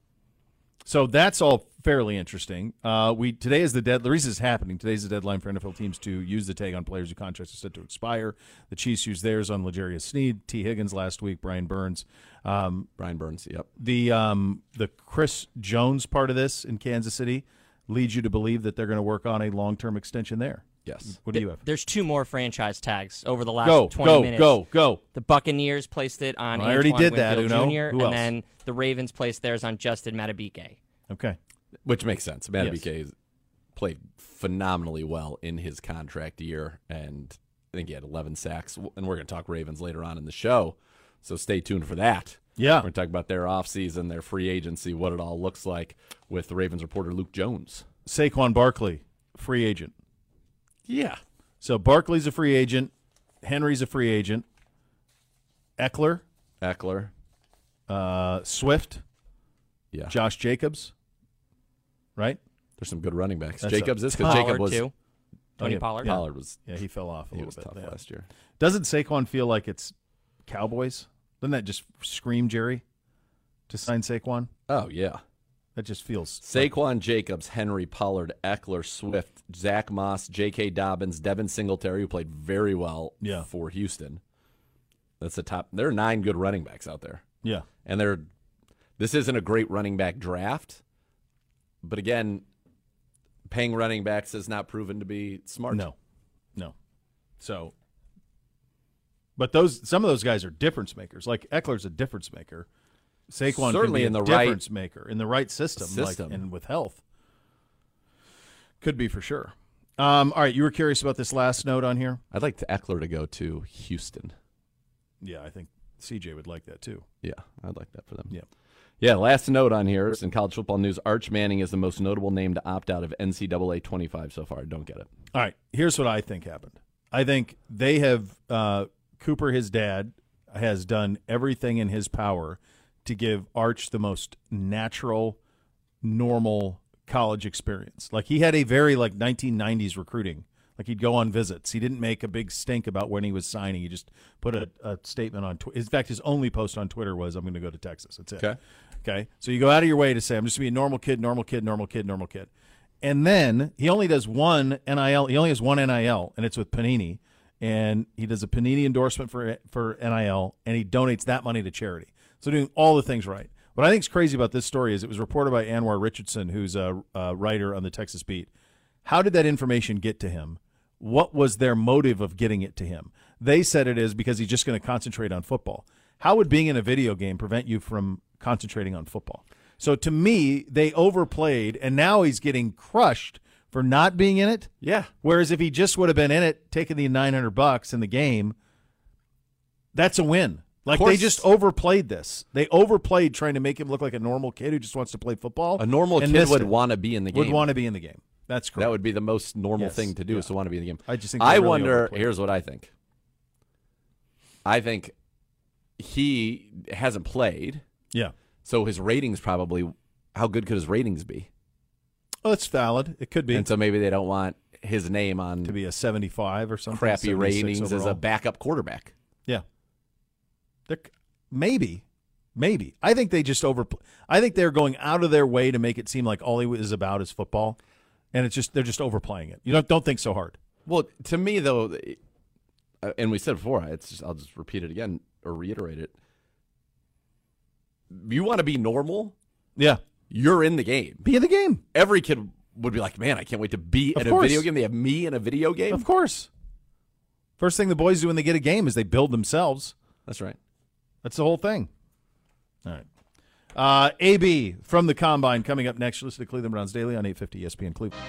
So that's all fairly interesting. Uh, we today is the dead. The reason it's happening today is the deadline for N F L teams to use the tag on players whose contracts are set to expire. The Chiefs used theirs on L'Jarius Sneed, T. Higgins last week, Brian Burns. Um, Brian Burns. Yep. the um, the Chris Jones part of this in Kansas City leads you to believe that they're going to work on a long term extension there. Yes. What do you have? There's two more franchise tags over the last Go twenty go minutes. go go. The Buccaneers placed it on I already Antoine did that, Winfield Uno. Junior Who and else? then the Ravens placed theirs on Justin Matabike. Okay. Which makes sense. Matt Yes. B K played phenomenally well in his contract year, and I think he had eleven sacks. And we're going to talk Ravens later on in the show, so stay tuned for that. Yeah. We're going to talk about their offseason, their free agency, what it all looks like with the Ravens reporter Luke Jones. Saquon Barkley, free agent. Yeah. So Barkley's a free agent. Henry's a free agent. Eckler, Eckler. uh, Swift, Yeah. Josh Jacobs, right? There's some good running backs. That's Jacobs a is because Jacob Pollard, was too. Tony Oh, yeah. Pollard. Yeah. Pollard was Yeah, he fell off a he little was bit. tough yeah. last year. Doesn't Saquon feel like it's Cowboys? Doesn't that just scream Jerry to sign Saquon? Oh yeah. That just feels Saquon Jacobs, Henry Pollard, Eckler, Swift, Zach Moss, J K. Dobbins, Devin Singletary, who played very well Yeah. for Houston. That's the top. There are nine good running backs out there, yeah. and they're. This isn't a great running back draft, but again, paying running backs has not proven to be smart. No, no. So, but those some of those guys are difference makers. Like Eckler's a difference maker. Saquon Certainly can be in a the right difference maker in the right system, system. Like, and with health, could be for sure. Um, all right, you were curious about this last note on here. I'd like Eckler to go to Houston. Yeah, I think C J would like that too. Yeah, I'd like that for them. Yeah. Yeah, last note on here is in college football news. Arch Manning is the most notable name to opt out of N C double A twenty-five so far. Don't get it. All right, here's what I think happened. I think they have uh, Cooper, his dad, has done everything in his power to give Arch the most natural, normal college experience. Like he had a very like nineteen nineties recruiting. Like he'd go on visits. He didn't make a big stink about when he was signing. He just put a, a statement on Twitter. In fact, his only post on Twitter was, I'm going to go to Texas. That's it. Okay. Okay. So you go out of your way to say, I'm just going to be a normal kid, normal kid, normal kid, normal kid. And then he only does one N I L. He only has one N I L, and it's with Panini. And he does a Panini endorsement for for N I L, and he donates that money to charity. So doing all the things right. What I think is crazy about this story is it was reported by Anwar Richardson, who's a, a writer on the Texas Beat. How did that information get to him? What was their motive of getting it to him? They said it is because he's just going to concentrate on football. How would being in a video game prevent you from concentrating on football? So to me, they overplayed, and now he's getting crushed for not being in it. Yeah. Whereas if he just would have been in it, taking the nine hundred bucks in the game, that's a win. Like they just overplayed this. They overplayed trying to make him look like a normal kid who just wants to play football. A normal kid would want to be in the game. Would want to be in the game. That's correct. That would be the most normal Yes. thing to do Yeah. is to want to be in the game. I just think I they really wonder. overplayed. Here's what I think. I think he hasn't played, Yeah. so his ratings probably. How good could his ratings be? Oh, it's valid. It could be. And so maybe they don't want his name on to be a seventy-five or something. crappy seventy-six ratings as overall. a backup quarterback. Yeah. They're, maybe. Maybe. I think they just over. I think they're going out of their way to make it seem like all he is about is football, and it's just they're just overplaying it. You don't don't think so hard. Well, to me though, uh, and we said before, it's just, I'll just repeat it again or reiterate it. You want to be normal? Yeah. You're in the game. Be in the game. Every kid would be like, man, I can't wait to be Of in course. a video game. They have me in a video game. Of course. First thing the boys do when they get a game is they build themselves. That's right. That's the whole thing. All right. Uh, A B from the Combine coming up next. Listen to Cleveland Browns Daily on eight fifty E S P N Cleveland.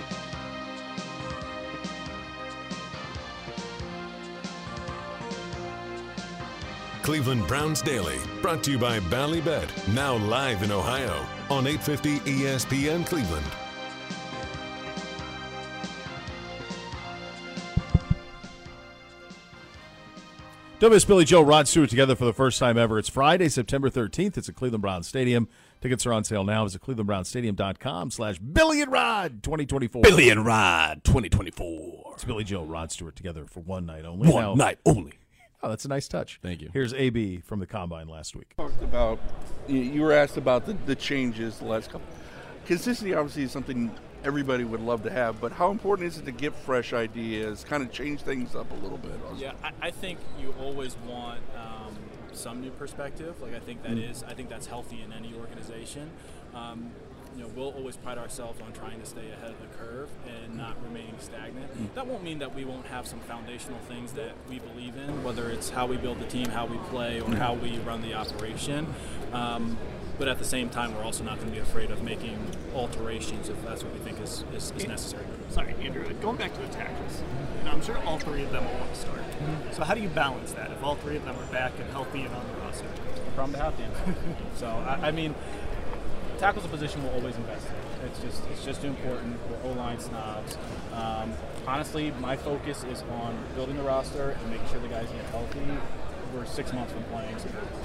Cleveland Browns Daily, brought to you by Ballybet, now live in Ohio on eight fifty E S P N Cleveland. W S Billy Joe, Rod Stewart together for the first time ever. It's Friday, September thirteenth. It's at Cleveland Browns Stadium. Tickets are on sale now. Visit cleveland browns stadium dot com slash Billy and Rod twenty twenty-four. Billy and Rod twenty twenty-four. It's Billy Joe, Rod Stewart together for one night only. One Now- night only. Oh, that's a nice touch. Thank you. Here's A B from the Combine last week. Talked about you, you were asked about the, the changes the last couple. Consistency obviously is something everybody would love to have, but how important is it to get fresh ideas, kind of change things up a little bit? Yeah, I, I think you always want um, some new perspective. Like I think that Mm. is, I think that's healthy in any organization. Um, you know, we'll always pride ourselves on trying to stay ahead of the curve and not remaining stagnant. Mm. That won't mean that we won't have some foundational things that we believe in, whether it's how we build the team, how we play, or how we run the operation. Um, but at the same time, we're also not going to be afraid of making alterations if that's what we think is, is, is necessary. Sorry, Andrew, going back to the tackles, you know, I'm sure all three of them will want to start. So how do you balance that if all three of them are back and healthy and on the roster? It's no problem to have, Dan. So, I, I mean, tackle's a position we'll always invest in. It's just it's just too important. We're O-line snobs. Um, honestly, my focus is on building the roster and making sure the guys get healthy. We're six months from playing, so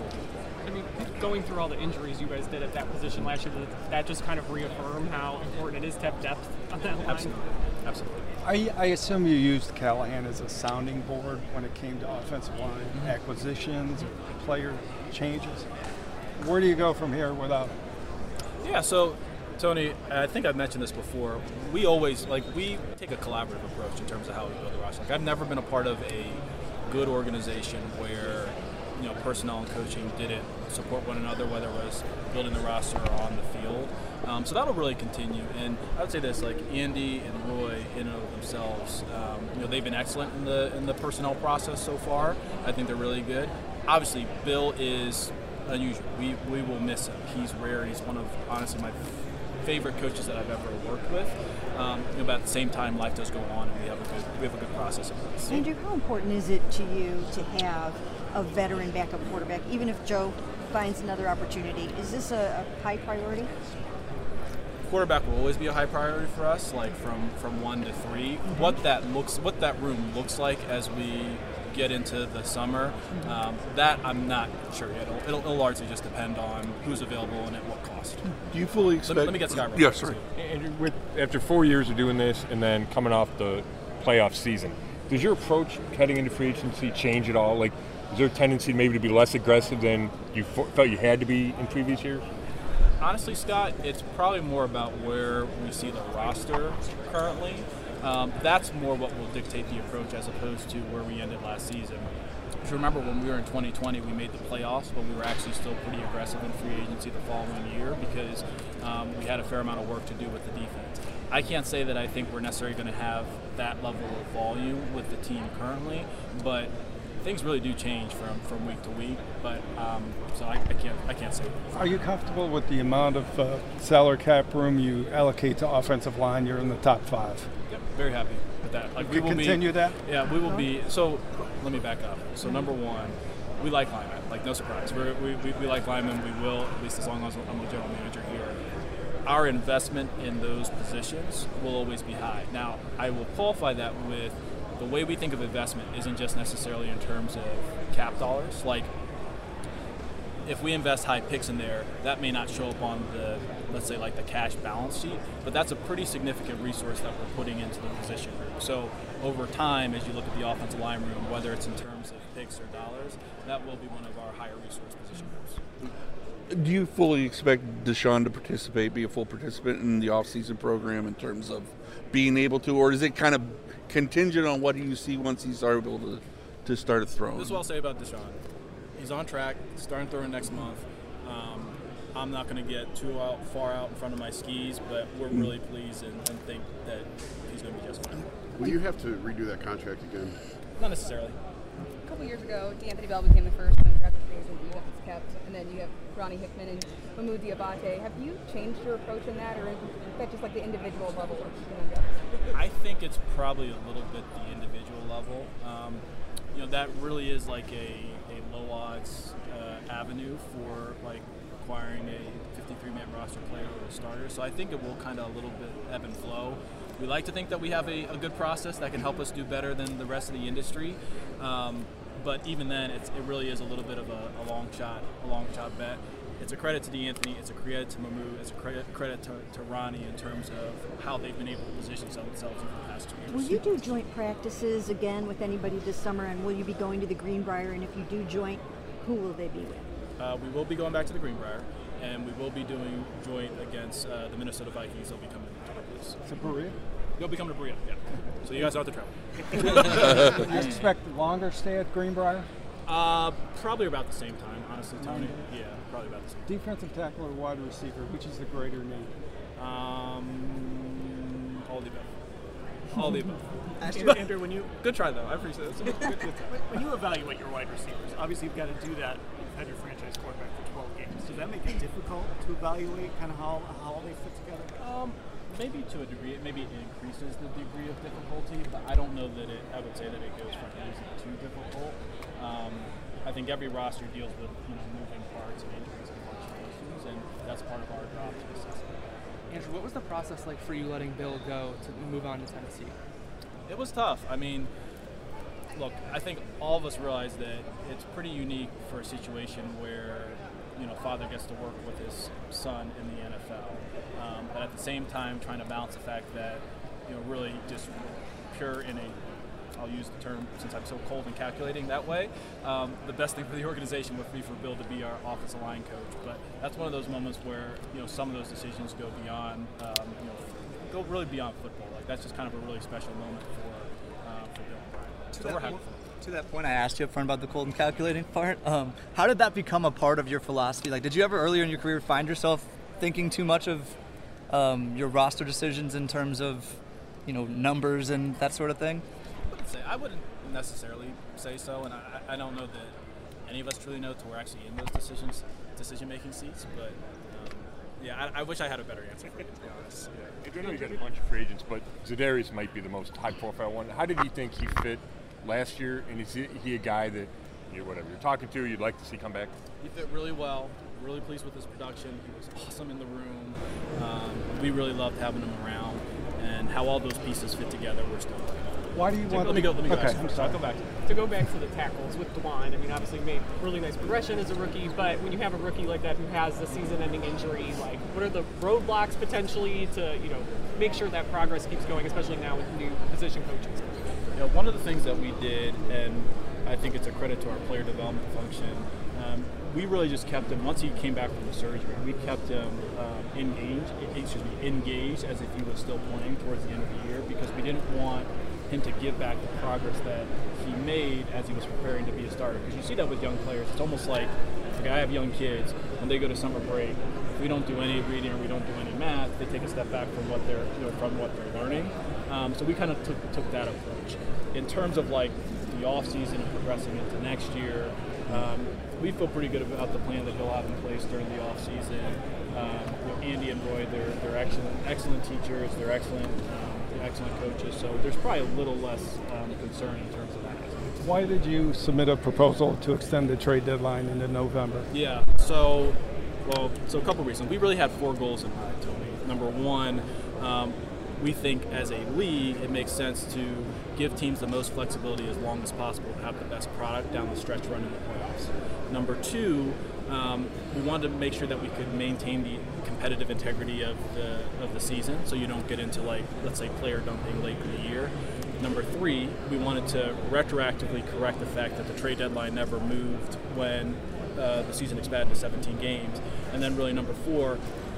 I mean, going through all the injuries you guys did at that position last year, did that just kind of reaffirm how important it is to have depth on that line? Absolutely. Absolutely. I, I assume you used Callahan as a sounding board when it came to offensive line Mm-hmm. acquisitions, player changes. Where do you go from here without him? Yeah, so, Tony, I think I've mentioned this before. We always, like, we take a collaborative approach in terms of how we build the roster. Like, I've never been a part of a good organization where, you know, personnel and coaching didn't support one another, whether it was building the roster or on the field. Um, so that'll really continue. And I would say this, like Andy and Roy, in and of themselves, um, you know, they've been excellent in the in the personnel process so far. I think they're really good. Obviously, Bill is unusual. We we will miss him. He's rare. He's one of, honestly, my favorite coaches that I've ever worked with. Um, you know, but at the same time, life does go on, and we have a good we have a good process in place. Andrew, how important is it to you to have a veteran backup quarterback, even if Joe finds another opportunity? Is this a, a high priority? Quarterback will always be a high priority for us, like from, from one to three. Mm-hmm. What that looks, what that room looks like as we get into the summer, um, that I'm not sure yet. It'll, it'll, it'll largely just depend on who's available and at what cost. Do you fully expect? Let me, let me get Scott. Yeah, sorry. And with, after four years of doing this and then coming off the playoff season, does your approach heading into free agency change at all? Like, is there a tendency maybe to be less aggressive than you f- felt you had to be in previous years? Honestly, Scott, it's probably more about where we see the roster currently. Um, that's more what will dictate the approach as opposed to where we ended last season. If you remember when we were in twenty twenty, we made the playoffs, but we were actually still pretty aggressive in free agency the following year because um, we had a fair amount of work to do with the defense. I can't say that I think we're necessarily going to have that level of volume with the team currently, but things really do change from, from week to week. But um, so I, I can't I can't say. Are you comfortable with the amount of uh, salary cap room you allocate to offensive line? You're in the top five. Yep, very happy with that. Like we will continue be, that. Yeah, we will be. So let me back up. So number one, we like linemen. Like no surprise, We're, we we we like linemen. We will, at least as long as I'm the general manager here. Our investment in those positions will always be high. Now, I will qualify that with the way we think of investment isn't just necessarily in terms of cap dollars. Like, if we invest high picks in there, that may not show up on the, let's say, like the cash balance sheet, but that's a pretty significant resource that we're putting into the position group. So over time, as you look at the offensive line room, whether it's in terms of picks or dollars, that will be one of our higher resource position groups. Do you fully expect Deshaun to participate, be a full participant in the off-season program in terms of being able to, or is it kind of contingent on what you see once he's able to, to start throwing? This is what I'll say about Deshaun. He's on track, starting throwing next month. Um, I'm not going to get too out, far out in front of my skis, but we're really pleased and, and think that he's going to be just fine. Will you have to redo that contract again? Not necessarily. A couple years ago, D'Anthony Bell became the first one drafted free agent that you guys kept, and then you have Ronnie Hickman and Mahmoud Diabate. Have you changed your approach in that, or is that just like the individual level we're keeping them together? I think it's probably a little bit the individual level. Um, you know, that really is like a, a low odds uh, avenue for like acquiring a fifty-three man roster player or a starter. So I think it will kind of a little bit ebb and flow. We like to think that we have a, a good process that can help us do better than the rest of the industry. Um, but even then, it's, it really is a little bit of a, a long shot, a long shot bet. It's a credit to D'Anthony, it's a credit to Mahmoud, it's a credit, credit to, to Ronnie in terms of how they've been able to position themselves over the past two years. Will you do joint practices again with anybody this summer, and will you be going to the Greenbrier? And if you do joint, who will they be with? Uh, we will be going back to the Greenbrier, and we will be doing joint against uh, the Minnesota Vikings. They'll be coming to our place. To Berea? You'll be coming to Berea, yeah. So you guys don't have to travel. Do you expect longer stay at Greenbrier? Uh, probably about the same time, honestly, Tony. Yeah, probably about the same. Defensive tackle or wide receiver, which is the greater need? Um, all the above. All the above. Andrew, Andrew, when you good try though, I appreciate it. Good, good, good when you evaluate your wide receivers, obviously you've got to do that. You've had your franchise quarterback for twelve games. Does that make it difficult to evaluate kind of how how they fit together? Um, maybe to a degree. Maybe it increases the degree of difficulty, but I don't know that it. I would say that it goes from easy to difficult. Um, I think every roster deals with you know moving parts and injuries and fluctuations, and that's part of our job to assess it. Andrew, what was the process like for you letting Bill go to move on to Tennessee? It was tough. I mean, look, I think all of us realize that it's pretty unique for a situation where, you know, father gets to work with his son in the N F L. Um, but at the same time, trying to balance the fact that, you know, really just pure in a, I'll use the term since I'm so cold and calculating that way, um, the best thing for the organization would be for Bill to be our offensive line coach. But that's one of those moments where, you know, some of those decisions go beyond, um, you know, go really beyond football. Like that's just kind of a really special moment for uh, for Bill and Brian. To, so that we're happy point, for them. to that point, I asked you up front about the cold and calculating part. Um, how did that become a part of your philosophy? Like, did you ever earlier in your career find yourself thinking too much of um, your roster decisions in terms of, you know, numbers and that sort of thing? I wouldn't say I wouldn't necessarily say so, and I, I don't know that any of us truly know till we're actually in those decisions, decision-making seats. But um, yeah, I, I wish I had a better answer for you, to be honest. Yeah. I know you got a bunch of free agents, but Za'Darius might be the most high-profile one. How did you think he fit last year, and is he a guy that you whatever you're talking to, you'd like to see come back? He fit really well. Really pleased with his production. He was awesome in the room. Um, we really loved having him around, and how all those pieces fit together, we're still working on. Why do you to, want? Let me go. Let me go. Okay, Actually, I'm so sorry. I'll come back to that. To go back to the tackles with DeJuan, I mean, obviously made really nice progression as a rookie, but when you have a rookie like that who has a season-ending injury, like what are the roadblocks potentially to, you know, make sure that progress keeps going, especially now with new position coaches? You know, one of the things that we did, and I think it's a credit to our player development function, um, we really just kept him, once he came back from the surgery, we kept him um, engaged, excuse me, engaged as if he was still playing towards the end of the year, because we didn't want him to give back the progress that he made as he was preparing to be a starter. Because you see that with young players. It's almost like, like I have young kids, when they go to summer break, if we don't do any reading or we don't do any math, they take a step back from what they're, you know, from what they're learning. Um, so we kind of took, took that approach. In terms of like the off season and progressing into next year, um, we feel pretty good about the plan that he'll have in place during the off season. Um, you know, Andy and Roy, they're they're excellent excellent teachers, they're excellent um, excellent coaches. So there's probably a little less um, concern in terms of that. Why did you submit a proposal to extend the trade deadline into November? Yeah. So, well, so a couple reasons. We really had four goals in mind, Tony. Number one, um, we think as a league, it makes sense to give teams the most flexibility as long as possible to have the best product down the stretch run in the playoffs. Number two, um, we wanted to make sure that we could maintain the competitive integrity of the of the season, so you don't get into, like, let's say, player dumping late in the year. Number three, we wanted to retroactively correct the fact that the trade deadline never moved when uh, the season expanded to seventeen games. And then really number four,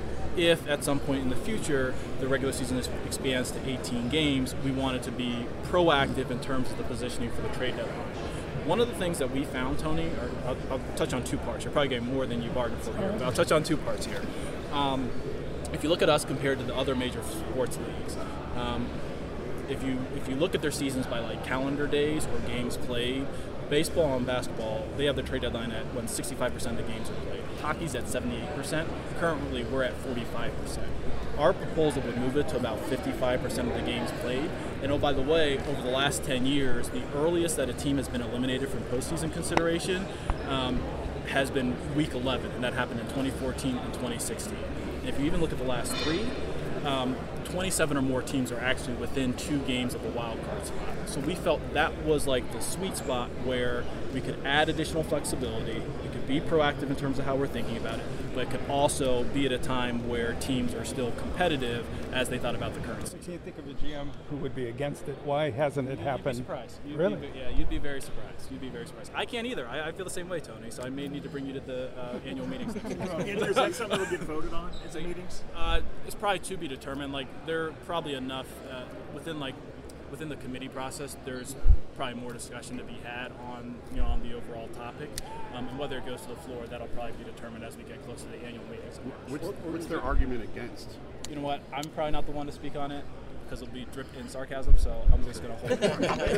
if at some point in the future the regular season expands to eighteen games, we wanted to be proactive in terms of the positioning for the trade deadline. One of the things that we found, Tony, or I'll, I'll touch on two parts. You're probably getting more than you bargained for here, but I'll touch on two parts here. Um, if you look at us compared to the other major sports leagues, um, if you if you look at their seasons by like calendar days or games played, baseball and basketball, they have the trade deadline at when sixty-five percent of the games are played. Hockey's at seventy-eight percent. Currently, we're at forty-five percent. Our proposal would move it to about fifty-five percent of the games played. And oh, by the way, over the last ten years, the earliest that a team has been eliminated from postseason consideration um, has been week eleven, and that happened in twenty fourteen and twenty sixteen. And if you even look at the last three, um, twenty-seven or more teams are actually within two games of the wild card spot. So we felt that was like the sweet spot where we could add additional flexibility. We could be proactive in terms of how we're thinking about it, but it could also be at a time where teams are still competitive as they thought about the current season. I can't think of a G M who would be against it. Why hasn't it happened? You'd be surprised. You'd really? Be, yeah, you'd be very surprised. You'd be very surprised. I can't either. I, I feel the same way, Tony. So I may need to bring you to the uh, annual meetings. Andy, is that something that will get voted on at the meetings? Uh, it's probably to be determined. Like, there are probably enough uh, within like within the committee process. There's probably more discussion to be had on you know on the overall topic, um, and whether it goes to the floor, that'll probably be determined as we get close to the annual meetings. What's, what's their argument against? You know what? I'm probably not the one to speak on it because it'll be dripped in sarcasm. So I'm just going to hold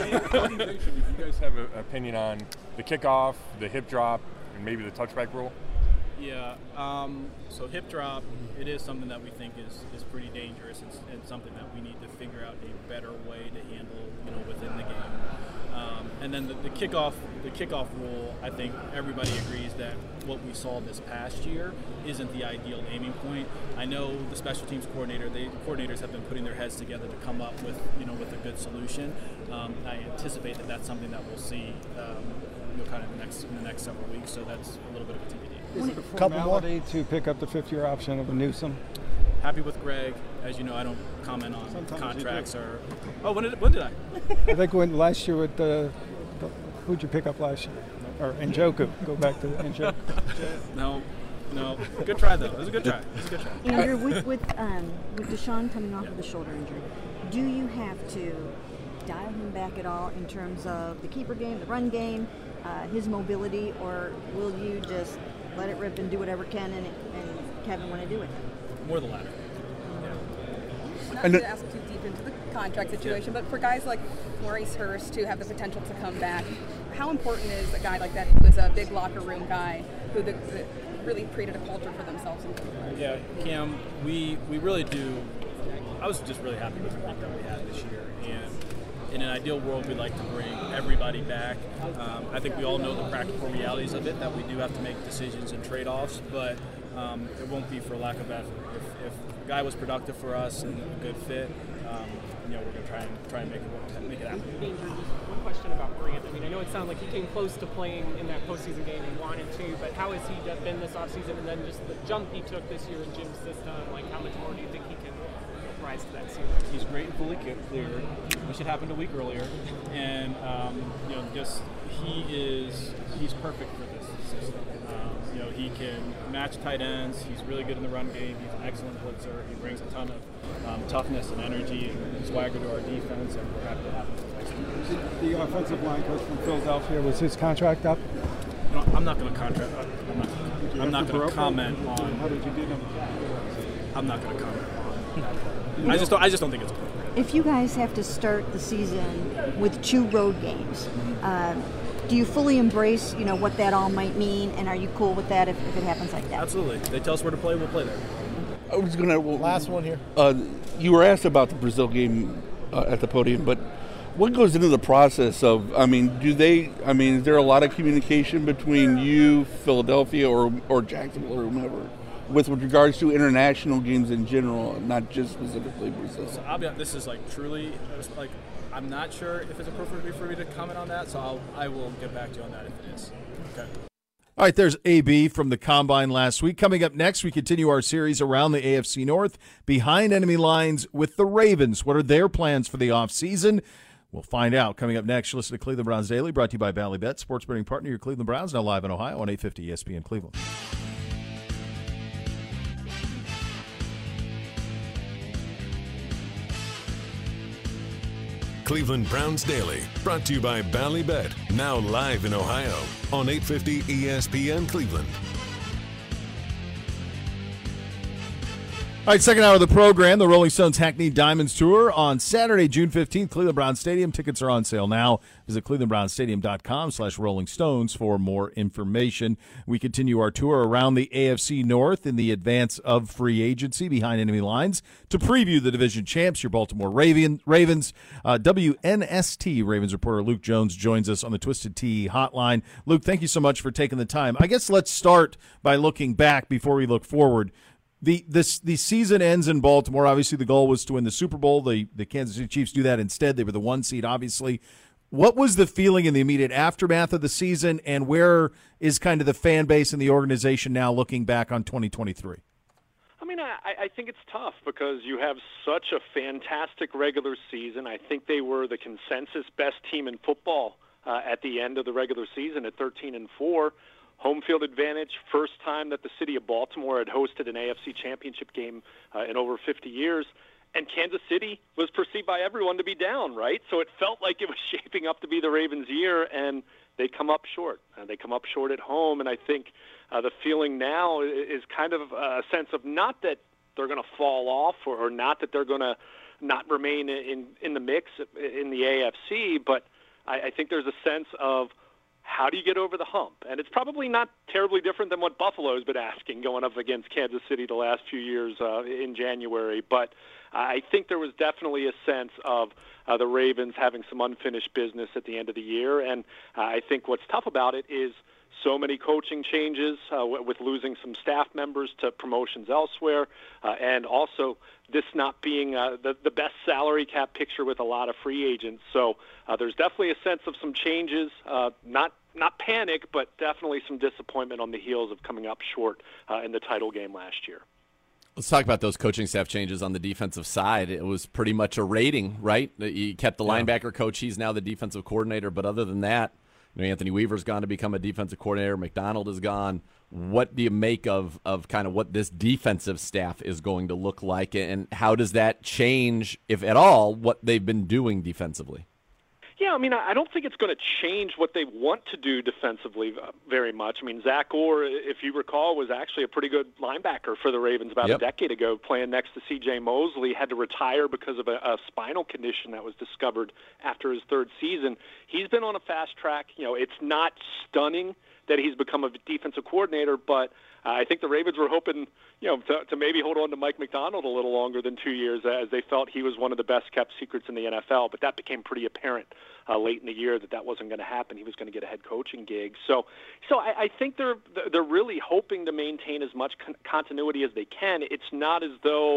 it. Do you guys have an opinion on the kickoff, the hip drop, and maybe the touchback rule? Yeah, um, so hip drop, it is something that we think is, is pretty dangerous and, and something that we need to figure out a better way to handle, you know, within the game. Um, and then the, the kickoff, the kickoff rule, I think everybody agrees that what we saw this past year isn't the ideal aiming point. I know the special teams coordinator, they coordinators have been putting their heads together to come up with, you know, with a good solution. Um, I anticipate that that's something that we'll see, um, you know, kind of in the next in the next several weeks. So that's a little bit of a T B D. Is it a formality to pick up the fifth-year option of a Newsome? Happy with Greg. As you know, I don't comment on Sometimes contracts or. Oh, when did when did I? I think when last year with the, the who'd you pick up last year? Or Njoku. Go back to Njoku. No, no. Good try though. It was a good try. It was a good try. Andrew, with with um, with Deshaun coming off of the shoulder injury, do you have to dial him back at all in terms of the keeper game, the run game, uh, his mobility, or will you just let it rip and do whatever Ken and, and Kevin want to do with it? More the latter. Not to ask too deep into the contract situation, but for guys like Maurice Hurst to have the potential to come back, how important is a guy like that who is a big locker room guy who the, the really created a culture for themselves? In yeah, Cam, we we really do. I was just really happy with the group that we had this year, and in an ideal world, we'd like to bring everybody back. Um, I think we all know the practical realities of it, that we do have to make decisions and trade-offs, but um, it won't be for lack of effort. If, if a guy was productive for us and a good fit, um, you know, we're going to try and try and make it work, make it happen. Danger, just one question about Grant. I mean, I know it sounded like he came close to playing in that postseason game he wanted to, but how has he been this offseason? And then just the jump he took this year in Jim's system, like how much more do you think he can rise to that ceiling? He's great and fully cleared. Wish it happened a week earlier. And, um, you know, just he is, he's perfect for this system. Um, you know, he can match tight ends. He's really good in the run game. He's an excellent blitzer. He brings a ton of um, toughness and energy and swagger to our defense, and we're happy to have him for the next two years. The, the offensive line coach from Philadelphia, was his contract up? You know, I'm not going to contract. I'm not, I'm not going to comment on. How did you do them? I'm not going to comment on. I just don't. I just don't think it's appropriate. If you guys have to start the season with two road games, uh, do you fully embrace, you know, what that all might mean, and are you cool with that if, if it happens like that? Absolutely. They tell us where to play, we'll play there. I was gonna well, last one here. Uh, you were asked about the Brazil game uh, at the podium, but what goes into the process of? I mean, do they? I mean, is there a lot of communication between you, Philadelphia, or or Jacksonville, or whomever, with regards to international games in general, not just specifically Brazil? So I'll be honest, this is like truly like I'm not sure if it's appropriate for me to comment on that, so I'll I will get back to you on that if it is. Okay. All right, there's A B from the Combine last week. Coming up next, we continue our series around the A F C North, behind enemy lines with the Ravens. What are their plans for the offseason? We'll find out. Coming up next, you listen to Cleveland Browns Daily, brought to you by Bally Bet, sports betting partner, your Cleveland Browns, now live in Ohio on eight fifty E S P N Cleveland. Cleveland Browns Daily, brought to you by Bally Bet, now live in Ohio on eight fifty E S P N Cleveland. All right, second hour of the program, the Rolling Stones Hackney Diamonds Tour on Saturday, June fifteenth, Cleveland Browns Stadium. Tickets are on sale now. Visit clevelandbrownsstadium.com slash Rolling Stones for more information. We continue our tour around the A F C North in the advance of free agency behind enemy lines to preview the division champs, your Baltimore Raven, Ravens. Uh, W N S T Ravens reporter Luke Jones joins us on the Twisted Tea hotline. Luke, thank you so much for taking the time. I guess let's start by looking back before we look forward. The this the season ends in Baltimore. Obviously, the goal was to win the Super Bowl. The the Kansas City Chiefs do that instead. They were the one seed, obviously. What was the feeling in the immediate aftermath of the season, and where is kind of the fan base and the organization now looking back on twenty twenty-three? I mean, I, I think it's tough because you have such a fantastic regular season. I think they were the consensus best team in football uh, at the end of the regular season at thirteen and four. Home field advantage, first time that the city of Baltimore had hosted an A F C championship game uh, in over fifty years. And Kansas City was perceived by everyone to be down, right? So it felt like it was shaping up to be the Ravens' year, and they come up short. Uh, they come up short at home, and I think uh, the feeling now is kind of a sense of not that they're going to fall off or, or not that they're going to not remain in, in the mix in the A F C, but I, I think there's a sense of how do you get over the hump? And it's probably not terribly different than what Buffalo's been asking going up against Kansas City the last few years uh, in January. But I think there was definitely a sense of uh, the Ravens having some unfinished business at the end of the year. And uh, I think what's tough about it is so many coaching changes uh, w- with losing some staff members to promotions elsewhere, uh, and also this not being uh, the, the best salary cap picture with a lot of free agents. So uh, there's definitely a sense of some changes, uh, not not panic, but definitely some disappointment on the heels of coming up short uh, in the title game last year. Let's talk about those coaching staff changes on the defensive side. It was pretty much a rating, right? You kept the yeah. linebacker coach. He's now the defensive coordinator. But other than that, you know, Anthony Weaver's gone to become a defensive coordinator. McDonald is gone. What do you make of, of kind of what this defensive staff is going to look like, and how does that change, if at all, what they've been doing defensively? Yeah, I mean, I don't think it's going to change what they want to do defensively very much. I mean, Zach Orr, if you recall, was actually a pretty good linebacker for the Ravens about yep. a decade ago, playing next to C J Mosley, had to retire because of a, a spinal condition that was discovered after his third season. He's been on a fast track. You know, it's not stunning that he's become a defensive coordinator, but uh, I think the Ravens were hoping, you know, to, to maybe hold on to Mike McDonald a little longer than two years, as they felt he was one of the best-kept secrets in the N F L. But that became pretty apparent uh, late in the year that that wasn't going to happen. He was going to get a head coaching gig. So, so I, I think they're they're really hoping to maintain as much con- continuity as they can. It's not as though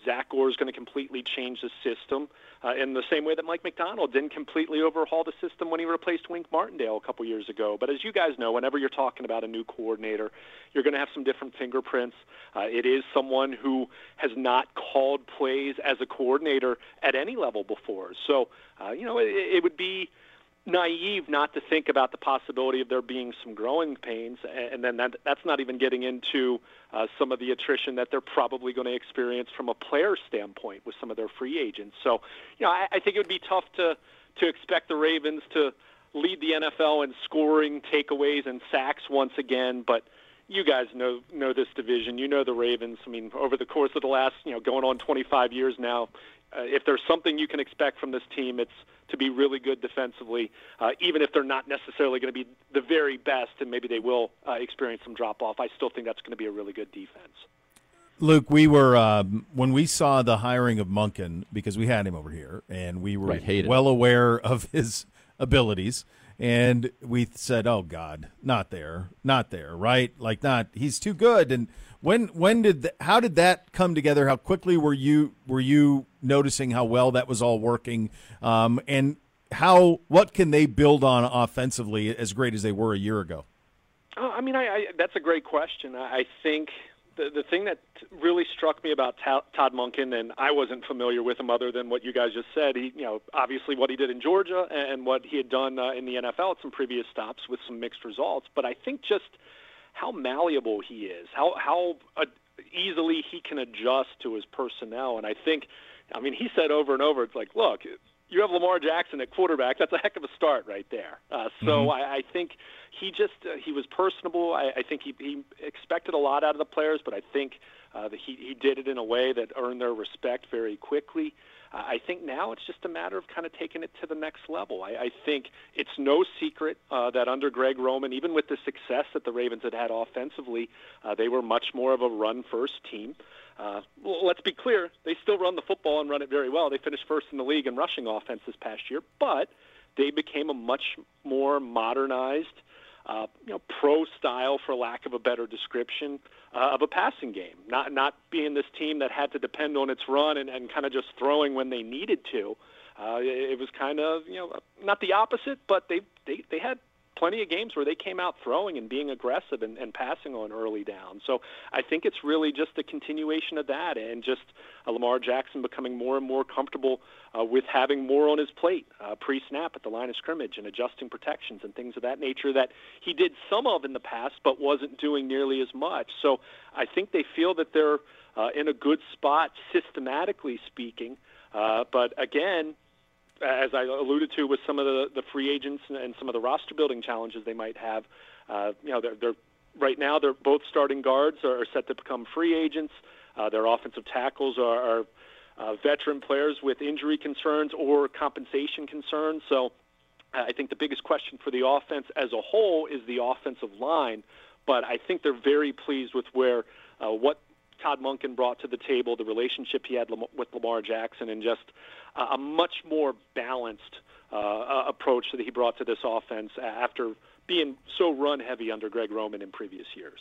Zach Gore is going to completely change the system uh, in the same way that Mike McDonald didn't completely overhaul the system when he replaced Wink Martindale a couple years ago. But as you guys know, whenever you're talking about a new coordinator, you're going to have some different fingerprints. Uh, it is someone who has not called plays as a coordinator at any level before. So, uh, you know, it, it would be naive not to think about the possibility of there being some growing pains, and then that, that's not even getting into uh, some of the attrition that they're probably going to experience from a player standpoint with some of their free agents. So, you know, I, I think it would be tough to to expect the Ravens to lead the N F L in scoring, takeaways, and sacks once again, but you guys know know this division. You know the Ravens. I mean, over the course of the last, you know, going on twenty-five years now, uh, if there's something you can expect from this team, it's to be really good defensively, uh, even if they're not necessarily going to be the very best, and maybe they will uh, experience some drop-off. I still think that's going to be a really good defense. Luke, we were um, when we saw the hiring of Monken, because we had him over here, and we were right, well aware of his abilities, and we said, "Oh God, not there, not there, right? Like not, he's too good." And when when did the, how did that come together? How quickly were you were you noticing how well that was all working? Um, and how what can they build on offensively as great as they were a year ago? Uh, I mean, I, I, that's a great question. I, I think. The, the thing that really struck me about Ta- Todd Monken, and I wasn't familiar with him other than what you guys just said, he, you know, obviously what he did in Georgia and what he had done uh, in the N F L at some previous stops with some mixed results. But I think just how malleable he is, how how uh, easily he can adjust to his personnel. And I think, I mean, he said over and over, it's like, look, you have Lamar Jackson at quarterback. That's a heck of a start right there. Uh, so mm-hmm. I, I think he just uh, he was personable. I, I think he, he expected a lot out of the players, but I think uh, that he, he did it in a way that earned their respect very quickly. Uh, I think now it's just a matter of kind of taking it to the next level. I, I think it's no secret uh, that under Greg Roman, even with the success that the Ravens had had offensively, uh, they were much more of a run-first team. Uh, well, let's be clear, they still run the football and run it very well. They finished first in the league in rushing offense this past year, but they became a much more modernized, uh, you know, pro style, for lack of a better description, uh, of a passing game. Not not being this team that had to depend on its run and, and kind of just throwing when they needed to. Uh, it, it was kind of, you know, not the opposite, but they they, they had plenty of games where they came out throwing and being aggressive and, and passing on early down. So I think it's really just a continuation of that, and just uh, Lamar Jackson becoming more and more comfortable uh, with having more on his plate uh, pre-snap at the line of scrimmage and adjusting protections and things of that nature that he did some of in the past but wasn't doing nearly as much. So I think they feel that they're uh, in a good spot systematically speaking. Uh, but again, as I alluded to with some of the, the free agents and some of the roster building challenges they might have, uh, you know, they're, they're right now they're both starting guards are, are set to become free agents. Uh, their offensive tackles are, are uh, veteran players with injury concerns or compensation concerns. So uh, I think the biggest question for the offense as a whole is the offensive line. But I think they're very pleased with where uh, what Todd Monken brought to the table, the relationship he had with Lamar Jackson, and just a much more balanced uh, approach that he brought to this offense after being so run-heavy under Greg Roman in previous years.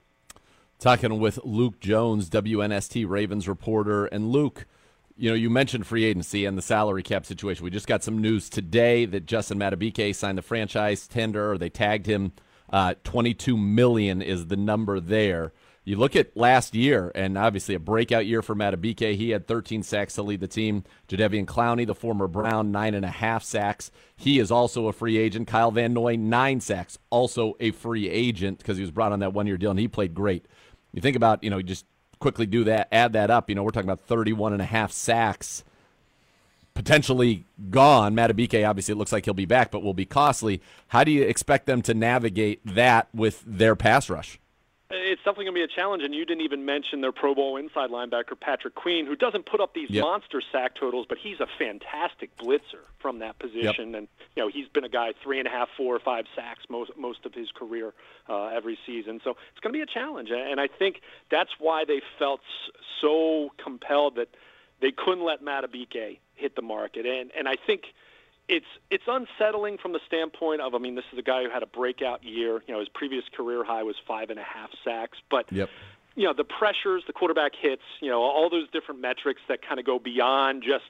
Talking with Luke Jones, W N S T Ravens reporter. And Luke, you know, you mentioned free agency and the salary cap situation. We just got some news today that Justin Madubuike signed the franchise tender, or they tagged him. Uh, twenty-two million dollars is the number there. You look at last year, and obviously a breakout year for Madubuike. He had thirteen sacks to lead the team. Jadeveon Clowney, the former Brown, nine and a half sacks. He is also a free agent. Kyle Van Noy, nine sacks, also a free agent because he was brought on that one-year deal, and he played great. You think about, you know, just quickly do that, add that up. You know, we're talking about thirty-one and a half sacks potentially gone. Madubuike, obviously, it looks like he'll be back, but will be costly. How do you expect them to navigate that with their pass rush? It's definitely going to be a challenge, and you didn't even mention their Pro Bowl inside linebacker, Patrick Queen, who doesn't put up these yep. monster sack totals, but he's a fantastic blitzer from that position. Yep. And, you know, he's been a guy three and a half, four or five sacks most most of his career uh, every season. So it's going to be a challenge, and I think that's why they felt so compelled that they couldn't let Madubuike hit the market. And, and I think It's it's unsettling from the standpoint of, I mean, this is a guy who had a breakout year. You know, his previous career high was five and a half sacks. But yep. you know, the pressures, the quarterback hits, you know, all those different metrics that kind of go beyond just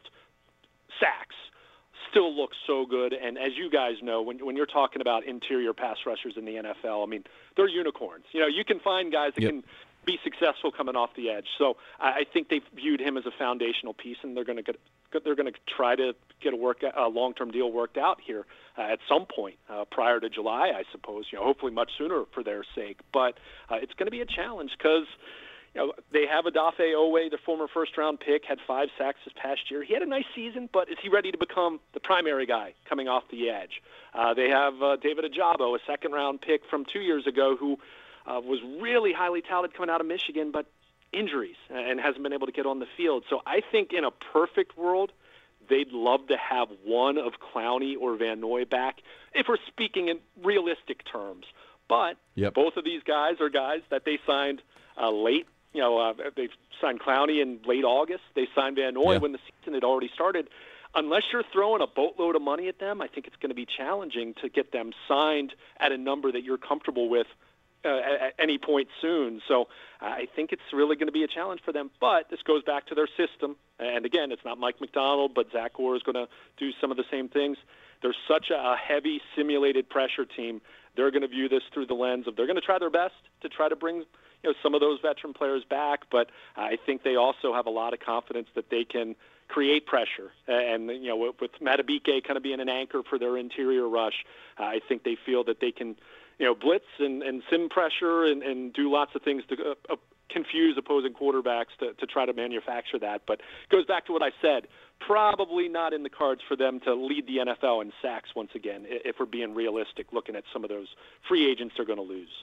sacks still look so good. And as you guys know, when when you're talking about interior pass rushers in the N F L, I mean, they're unicorns. You know, you can find guys that yep. can be successful coming off the edge. So I think they've viewed him as a foundational piece, and they're going to get they're going to try to get a work a long-term deal worked out here uh, at some point uh, prior to July, I suppose. You know, hopefully much sooner for their sake. But uh, it's going to be a challenge because you know they have Odafe Owe, the former first-round pick, had five sacks this past year. He had a nice season, but is he ready to become the primary guy coming off the edge? Uh, they have uh, David Ajabo, a second-round pick from two years ago, who uh, was really highly touted coming out of Michigan, but injuries and hasn't been able to get on the field. So I think in a perfect world, they'd love to have one of Clowney or Van Noy back, if we're speaking in realistic terms. But yep. both of these guys are guys that they signed uh, late. You know, uh, they signed Clowney in late August. They signed Van Noy yeah. when the season had already started. Unless you're throwing a boatload of money at them, I think it's going to be challenging to get them signed at a number that you're comfortable with Uh, at any point soon. So uh, I think it's really going to be a challenge for them. But this goes back to their system. And again, it's not Mike McDonald, but Zach Orr is going to do some of the same things. They're such a heavy simulated pressure team. They're going to view this through the lens of they're going to try their best to try to bring you know some of those veteran players back. But I think they also have a lot of confidence that they can create pressure. And, you know, with, with Matabike kind of being an anchor for their interior rush, uh, I think they feel that they can you know, blitz and, and sim pressure and, and do lots of things to uh, uh, confuse opposing quarterbacks to, to try to manufacture that. But it goes back to what I said, probably not in the cards for them to lead the N F L in sacks once again, if we're being realistic, looking at some of those free agents they're going to lose.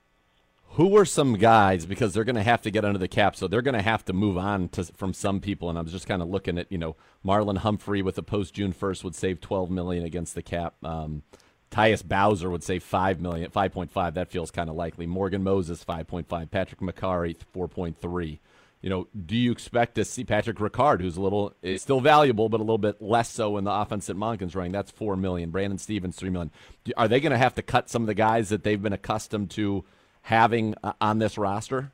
Who are some guys, because they're going to have to get under the cap, so they're going to have to move on to, from some people, and I was just kind of looking at, you know, Marlon Humphrey with a post-June first would save twelve million dollars against the cap. Um Tyus Bowser would say five million, five point five. That feels kind of likely. Morgan Moses, five point five. Patrick McCarry, four point three. You know, do you expect to see Patrick Ricard, who's a little is still valuable, but a little bit less so in the offense that Monken's running? That's four million. Brandon Stevens, three million. Are they going to have to cut some of the guys that they've been accustomed to having uh, on this roster?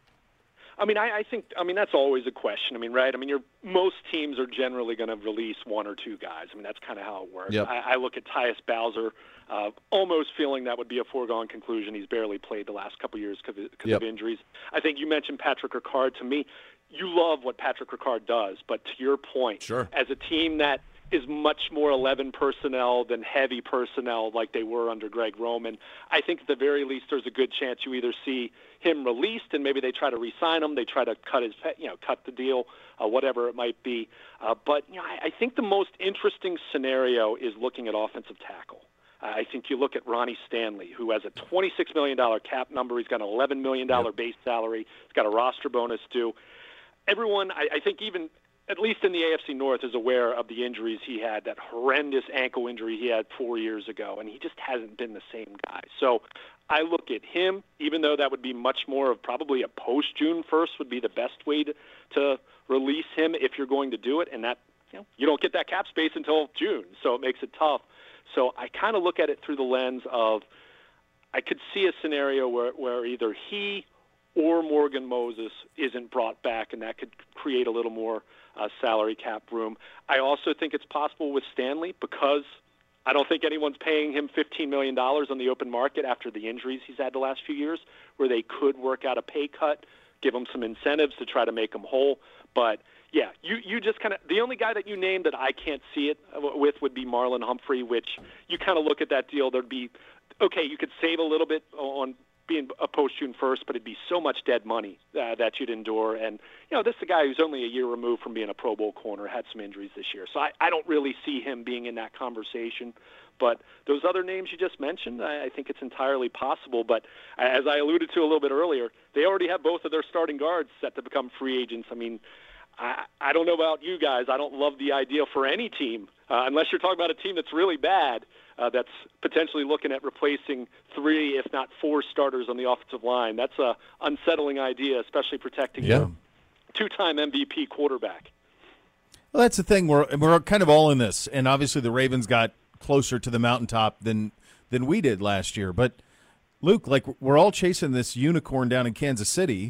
I mean, I, I think, I mean, that's always a question. I mean, right? I mean, you're, most teams are generally going to release one or two guys. I mean, that's kind of how it works. Yep. I, I look at Tyus Bowser, uh, almost feeling that would be a foregone conclusion. He's barely played the last couple of years because of, yep. of injuries. I think you mentioned Patrick Ricard. To me, you love what Patrick Ricard does, but to your point, sure. as a team that is much more eleven personnel than heavy personnel like they were under Greg Roman, I think at the very least there's a good chance you either see him released and maybe they try to re-sign him, they try to cut his, you know, cut the deal, uh, whatever it might be. Uh, but you know, I, I think the most interesting scenario is looking at offensive tackle. Uh, I think you look at Ronnie Stanley, who has a twenty-six million dollars cap number. He's got an eleven million dollars yep. base salary. He's got a roster bonus due. Everyone, I, I think even at least in the A F C North, is aware of the injuries he had, that horrendous ankle injury he had four years ago, and he just hasn't been the same guy. So I look at him, even though that would be much more of probably a post-June first would be the best way to, to release him if you're going to do it, and that you know, you don't get that cap space until June, so it makes it tough. So I kind of look at it through the lens of I could see a scenario where, where either he or Morgan Moses isn't brought back, and that could create a little more uh, salary cap room. I also think it's possible with Stanley because I don't think anyone's paying him fifteen million dollars on the open market after the injuries he's had the last few years, where they could work out a pay cut, give him some incentives to try to make him whole. But, yeah, you, you just kind of – the only guy that you named that I can't see it with would be Marlon Humphrey, which you kind of look at that deal. There'd be – okay, you could save a little bit on – being a post-June first, but it'd be so much dead money uh, that you'd endure. And, you know, this is a guy who's only a year removed from being a Pro Bowl corner, had some injuries this year. So I, I don't really see him being in that conversation. But those other names you just mentioned, I, I think it's entirely possible. But as I alluded to a little bit earlier, they already have both of their starting guards set to become free agents. I mean, I, I don't know about you guys. I don't love the idea for any team, uh, unless you're talking about a team that's really bad, Uh, that's potentially looking at replacing three, if not four, starters on the offensive line. That's a unsettling idea, especially protecting yeah. your two-time M V P quarterback. Well, that's the thing. We're we're kind of all in this, and obviously the Ravens got closer to the mountaintop than than we did last year. But Luke, like we're all chasing this unicorn down in Kansas City, yeah.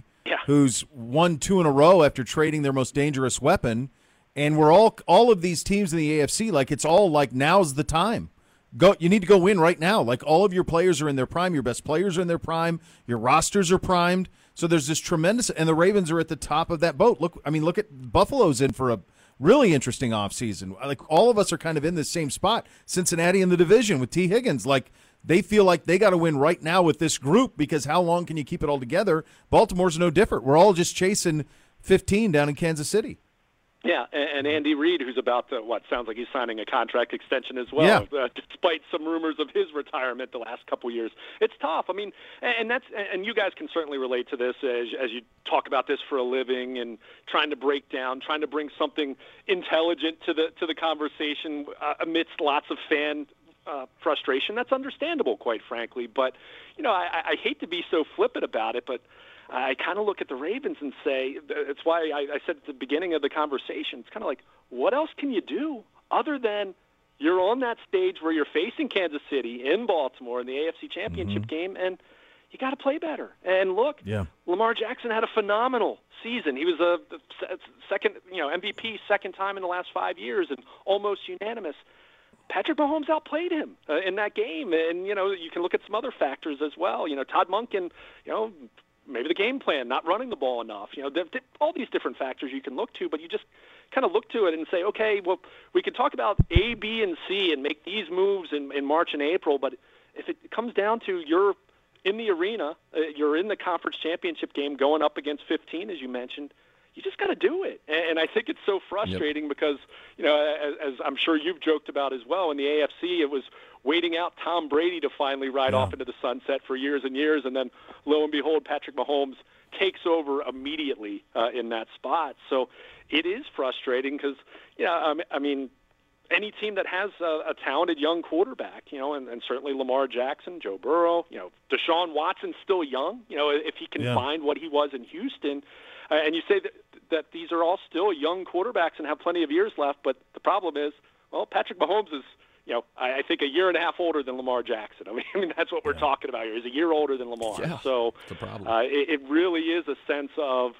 who's won two in a row after trading their most dangerous weapon. And we're all all of these teams in the A F C, like it's all like now's the time. Go, you need to go win right now. Like all of your players are in their prime. Your best players are in their prime. Your rosters are primed. So there's this tremendous, and the Ravens are at the top of that boat. Look, I mean, look at Buffalo's in for a really interesting offseason. Like all of us are kind of in the same spot. Cincinnati in the division with T. Higgins, like they feel like they got to win right now with this group because how long can you keep it all together? Baltimore's no different. We're all just chasing fifteen down in Kansas City. Yeah, and Andy Reid, who's about to, what sounds like he's signing a contract extension as well, yeah. uh, despite some rumors of his retirement the last couple years. It's tough. I mean, and that's and you guys can certainly relate to this as, as you talk about this for a living and trying to break down, trying to bring something intelligent to the to the conversation uh, amidst lots of fan uh, frustration. That's understandable, quite frankly. But you know, I, I hate to be so flippant about it, but I kind of look at the Ravens and say, it's why I, I said at the beginning of the conversation, it's kind of like, what else can you do other than you're on that stage where you're facing Kansas City in Baltimore in the A F C Championship Mm-hmm. game, and you got to play better. And look, Yeah. Lamar Jackson had a phenomenal season. He was a second, you know, M V P second time in the last five years and almost unanimous. Patrick Mahomes outplayed him uh, in that game, and you know you can look at some other factors as well. You know, Todd Monken, you know. Maybe the game plan, not running the ball enough. You know, there, there, all these different factors you can look to, but you just kind of look to it and say, okay, well, we can talk about A, B, and C and make these moves in, in March and April, but if it comes down to you're in the arena, uh, you're in the conference championship game going up against fifteen, as you mentioned, you just got to do it. And, and I think it's so frustrating yep. because, you know, as, as I'm sure you've joked about as well, in the A F C it was waiting out Tom Brady to finally ride yeah. off into the sunset for years and years, and then lo and behold, Patrick Mahomes takes over immediately uh, in that spot. So it is frustrating because, you know, um, I mean, any team that has a, a talented young quarterback, you know, and, and certainly Lamar Jackson, Joe Burrow, you know, Deshaun Watson's still young, you know, if he can yeah. find what he was in Houston. Uh, and you say that, that these are all still young quarterbacks and have plenty of years left, but the problem is, well, Patrick Mahomes is, you know, I, I think a year and a half older than Lamar Jackson. I mean, I mean that's what we're yeah. talking about here. He's a year older than Lamar. Yeah, so it's a problem. Uh, it, it really is a sense of,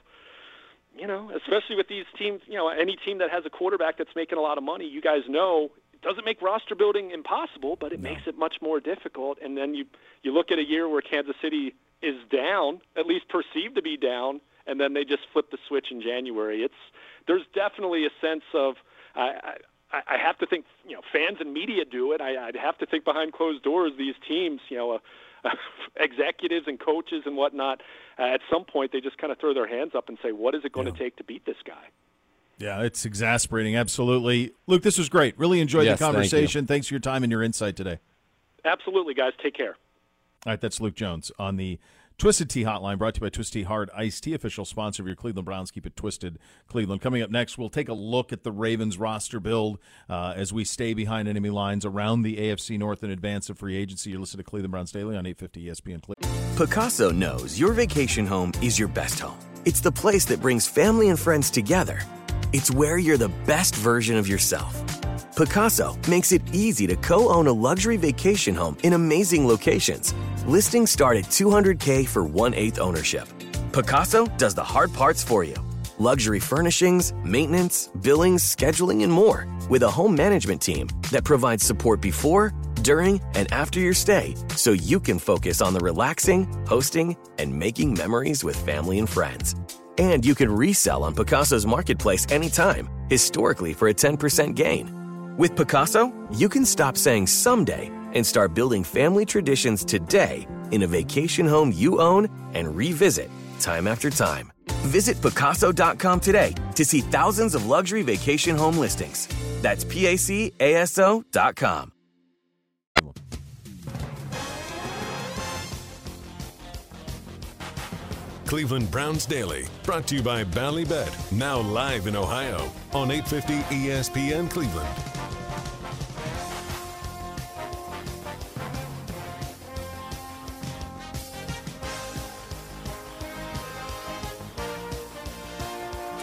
you know, especially with these teams, you know, any team that has a quarterback that's making a lot of money, you guys know, it doesn't make roster building impossible, but it no. makes it much more difficult. And then you, you look at a year where Kansas City is down, at least perceived to be down, and then they just flip the switch in January. It's there's definitely a sense of I, I, I have to think you know fans and media do it. I, I'd have to think behind closed doors these teams, you know, uh, uh, executives and coaches and whatnot. Uh, at some point, they just kind of throw their hands up and say, "What is it going yeah. to take to beat this guy?" Yeah, it's exasperating. Absolutely, Luke. This was great. Really enjoyed yes, the conversation. Thank Thanks for your time and your insight today. Absolutely, guys. Take care. All right, that's Luke Jones on the Twisted Tea Hotline, brought to you by Twisted Tea Hard Iced Tea, official sponsor of your Cleveland Browns. Keep it twisted, Cleveland. Coming up next, we'll take a look at the Ravens roster build uh, as we stay behind enemy lines around the A F C North in advance of free agency. You're listening to Cleveland Browns Daily on eight fifty E S P N. Picasso knows your vacation home is your best home. It's the place that brings family and friends together. It's where you're the best version of yourself. Picasso makes it easy to co-own a luxury vacation home in amazing locations. Listings start at two hundred K for one-eighth ownership. Picasso does the hard parts for you. Luxury furnishings, maintenance, billings, scheduling, and more. With a home management team that provides support before, during, and after your stay so you can focus on the relaxing, hosting, and making memories with family and friends. And you can resell on Picasso's marketplace anytime, historically for a ten percent gain. With Picasso, you can stop saying someday and start building family traditions today in a vacation home you own and revisit time after time. Visit Picasso dot com today to see thousands of luxury vacation home listings. That's P A C A S O dot com. Cleveland Browns Daily, brought to you by Ballybet, now live in Ohio on eight fifty E S P N Cleveland.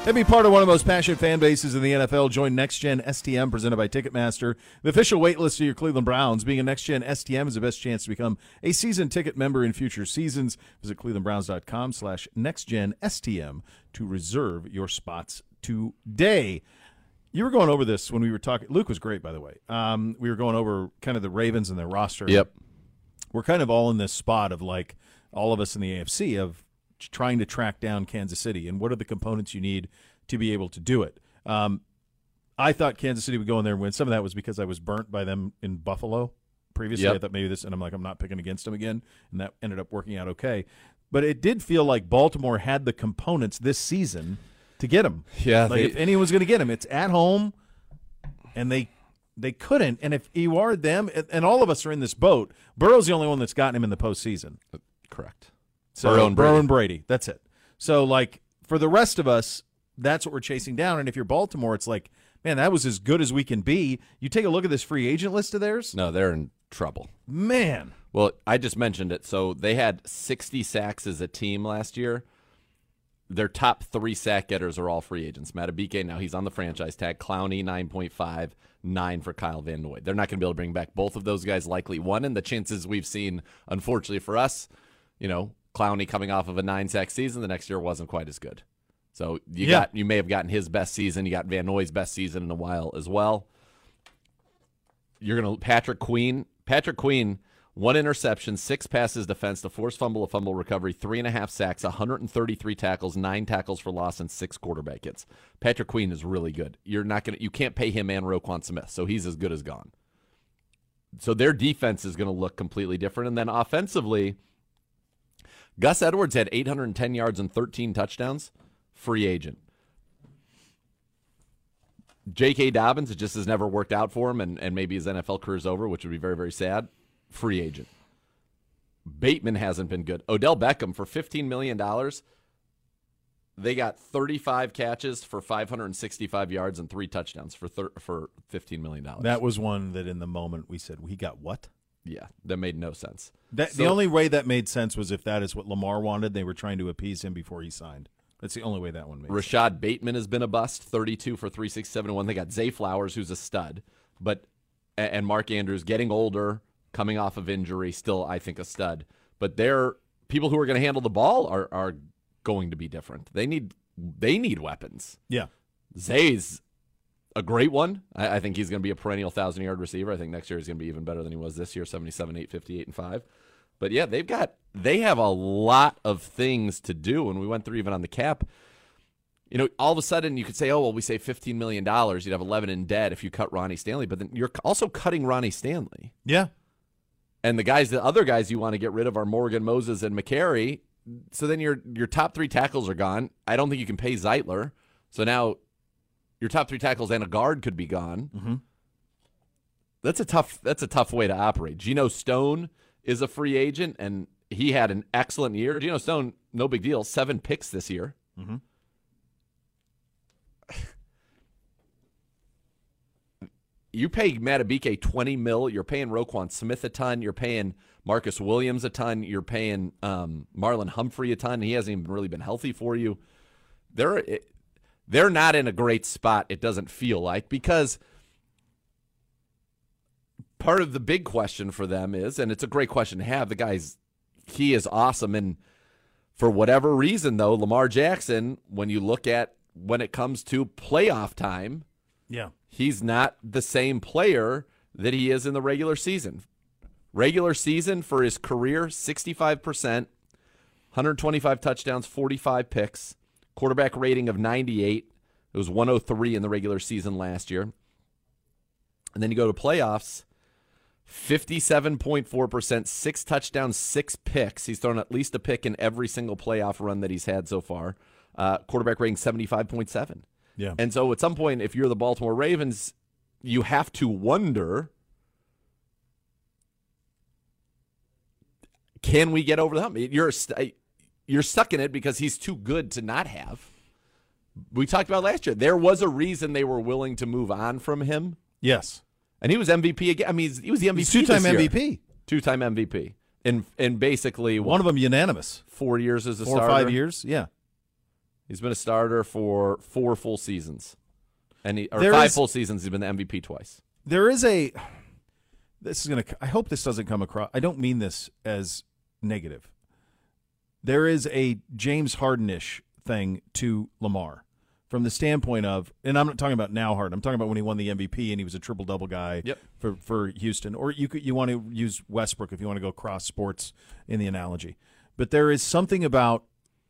And be part of one of the most passionate fan bases in the N F L. Join Next Gen S T M presented by Ticketmaster, the official waitlist to your Cleveland Browns. Being a Next Gen S T M is the best chance to become a season ticket member in future seasons. Visit clevelandbrowns.com slash nextgenstm to reserve your spots today. You were going over this when we were talking. Luke was great, by the way. Um, we were going over kind of the Ravens and their roster. Yep. We're kind of all in this spot of like all of us in the A F C of trying to track down Kansas City and what are the components you need to be able to do it. Um, I thought Kansas City would go in there and win. Some of that was because I was burnt by them in Buffalo previously. Yep. I thought maybe this, and I'm like, I'm not picking against them again, and that ended up working out okay. But it did feel like Baltimore had the components this season to get him. Yeah, like they, if anyone's going to get him, it's at home, and they they couldn't. And if you are them, and all of us are in this boat, Burrow's the only one that's gotten him in the postseason. Correct. So Burrow and Burrow Brady. and Brady. That's it. So like for the rest of us, that's what we're chasing down. And if you're Baltimore, it's like, man, that was as good as we can be. You take a look at this free agent list of theirs. No, they're in trouble. Man. Well, I just mentioned it. So they had sixty sacks as a team last year. Their top three sack getters are all free agents. Matabike, now he's on the franchise tag. Clowney, nine point five, nine for Kyle Van Noy. They're not going to be able to bring back both of those guys, likely one. And the chances we've seen, unfortunately for us, you know, Clowney coming off of a nine-sack season, the next year wasn't quite as good. So you Yeah. got you may have gotten his best season. You got Van Noy's best season in a while as well. You're going to Patrick Queen. Patrick Queen, one interception, six passes defense, a forced fumble, a fumble recovery, three and a half sacks, one hundred thirty-three tackles, nine tackles for loss, and six quarterback hits. Patrick Queen is really good. You're not going to you can't pay him and Roquan Smith, so he's as good as gone. So their defense is going to look completely different, and then offensively, Gus Edwards had eight hundred ten yards and thirteen touchdowns, free agent. J K. Dobbins, it just has never worked out for him, and, and maybe his N F L career is over, which would be very, very sad. Free agent. Bateman hasn't been good. Odell Beckham, for fifteen million dollars, they got thirty-five catches for five hundred sixty-five yards and three touchdowns for thir- for fifteen million dollars. That was one that in the moment we said, we got what? Yeah, that made no sense. That, So- the only way that made sense was if that is what Lamar wanted. They were trying to appease him before he signed. That's the only way that one made sense. Rashad Bateman has been a bust, thirty-two for three sixty-seven and one. They got Zay Flowers, who's a stud, but and Mark Andrews getting older, coming off of injury, still I think a stud. But they're people who are going to handle the ball are are going to be different. They need they need weapons. Yeah, Zay's a great one. I, I think he's going to be a perennial thousand yard receiver. I think next year he's going to be even better than he was this year, seventy-seven, eight, fifty-eight, and five. But yeah, they've got they have a lot of things to do, and we went through even on the cap. You know, all of a sudden you could say, oh, well, we save fifteen million dollars. You'd have eleven in debt if you cut Ronnie Stanley, but then you're also cutting Ronnie Stanley. Yeah. And the guys, the other guys you want to get rid of are Morgan, Moses, and McCary. So then your your top three tackles are gone. I don't think you can pay Zeitler. So now your top three tackles and a guard could be gone. Mm-hmm. That's a tough. That's a tough way to operate. Geno Stone is a free agent, and he had an excellent year. Geno Stone, no big deal, seven picks this year. Mm-hmm. You pay Matabike twenty mil. You're paying Roquan Smith a ton. You're paying Marcus Williams a ton. You're paying um, Marlon Humphrey a ton. He hasn't even really been healthy for you. They're they're not in a great spot. It doesn't feel like, because part of the big question for them is, and it's a great question to have. The guy's he is awesome, and for whatever reason, though, Lamar Jackson, when you look at when it comes to playoff time, yeah. he's not the same player that he is in the regular season. Regular season for his career, sixty-five percent, one hundred twenty-five touchdowns, forty-five picks, quarterback rating of ninety-eight. It was one oh three in the regular season last year. And then you go to playoffs, fifty-seven point four percent, six touchdowns, six picks. He's thrown at least a pick in every single playoff run that he's had so far. Uh, quarterback rating seventy-five point seven. Yeah. And so at some point, if you're the Baltimore Ravens, you have to wonder, can we get over the hump? You're, you're stuck in it because he's too good to not have. We talked about last year. There was a reason they were willing to move on from him. Yes. And he was M V P again. I mean, he was the M V P. He's two-time this year. M V P. Two-time M V P. And, and basically, one of them unanimous. Four years as a Four starter. or five years, yeah. He's been a starter for four full seasons, and he, or There five is- full seasons. He's been the M V P twice. There is a. This is gonna. I hope this doesn't come across. I don't mean this as negative. There is a James Harden-ish thing to Lamar, from the standpoint of, and I'm not talking about now Harden. I'm talking about when he won the M V P and he was a triple double guy Yep. for for Houston. Or you could you want to use Westbrook if you want to go cross sports in the analogy. But there is something about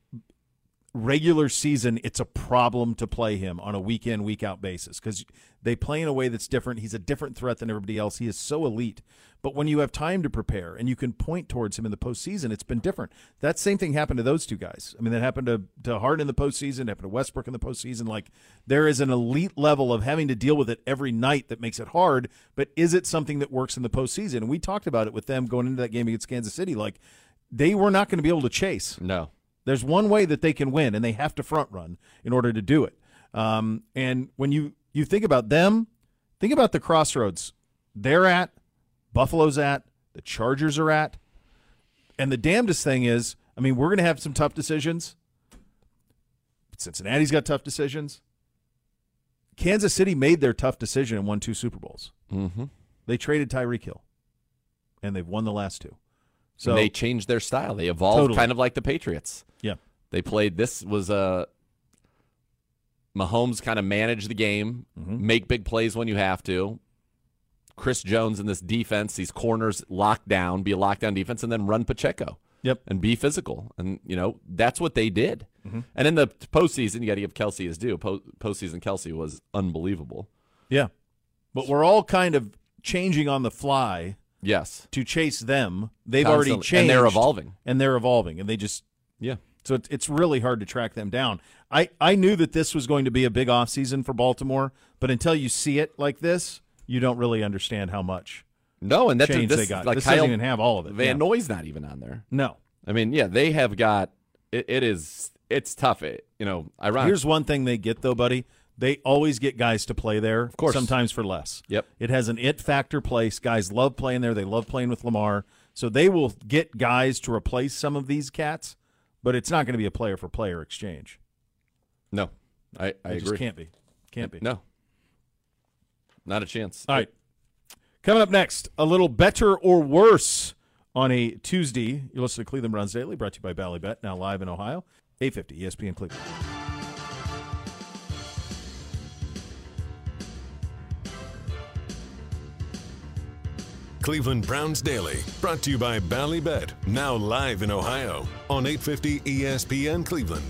regular season, it's a problem to play him on a week in, week out basis because they play in a way that's different. He's a different threat than everybody else. He is so elite. But when you have time to prepare and you can point towards him in the postseason, it's been different. That same thing happened to those two guys. I mean, that happened to, to Harden in the postseason, happened to Westbrook in the postseason. Like, there is an elite level of having to deal with it every night that makes it hard, but is it something that works in the postseason? And we talked about it with them going into that game against Kansas City. Like, they were not going to be able to chase. No. There's one way that they can win, and they have to front run in order to do it. Um, and when you, you think about them, think about the crossroads they're at, Buffalo's at, the Chargers are at. And the damnedest thing is, I mean, we're going to have some tough decisions. Cincinnati's got tough decisions. Kansas City made their tough decision and won two Super Bowls. Mm-hmm. They traded Tyreek Hill, and they've won the last two. So And they changed their style. They evolved Totally. kind of like the Patriots. Yeah. They played, this was a, Mahomes kind of manage the game, Mm-hmm. make big plays when you have to. Chris Jones in this defense, these corners locked down, be a lockdown defense, and then run Pacheco. Yep. And be physical. And, you know, that's what they did. Mhm. And in the postseason, you got to give Kelsey his due. Po- postseason Kelsey was unbelievable. Yeah. But we're all kind of changing on the fly. Yes. To chase them. They've already Constantly. changed. And they're evolving. And they're evolving. And they just. Yeah. So it's, it's really hard to track them down. I, I knew that this was going to be a big offseason for Baltimore, but until you see it like this, you don't really understand how much No, and that's change this, they got. Like this Kyle doesn't even have all of it. Van Yeah. Noy's not even on there. No. I mean, yeah, they have got it, it is it's tough. It, you know, ironic. Here's one thing they get, though, buddy. They always get guys to play there, of course. sometimes for less. Yep. It has an it factor place. Guys love playing there. They love playing with Lamar. So they will get guys to replace some of these cats, but it's not going to be a player-for-player exchange. No, I, I It agree. just can't be. Can't be. No. Not a chance. All right. Coming up next, a little better or worse on a Tuesday. You're listening to Cleveland Browns Daily, brought to you by Bally Bet, now live in Ohio. eight fifty E S P N Cleveland. Cleveland Browns Daily, brought to you by Bally Bet, now live in Ohio on eight fifty E S P N Cleveland.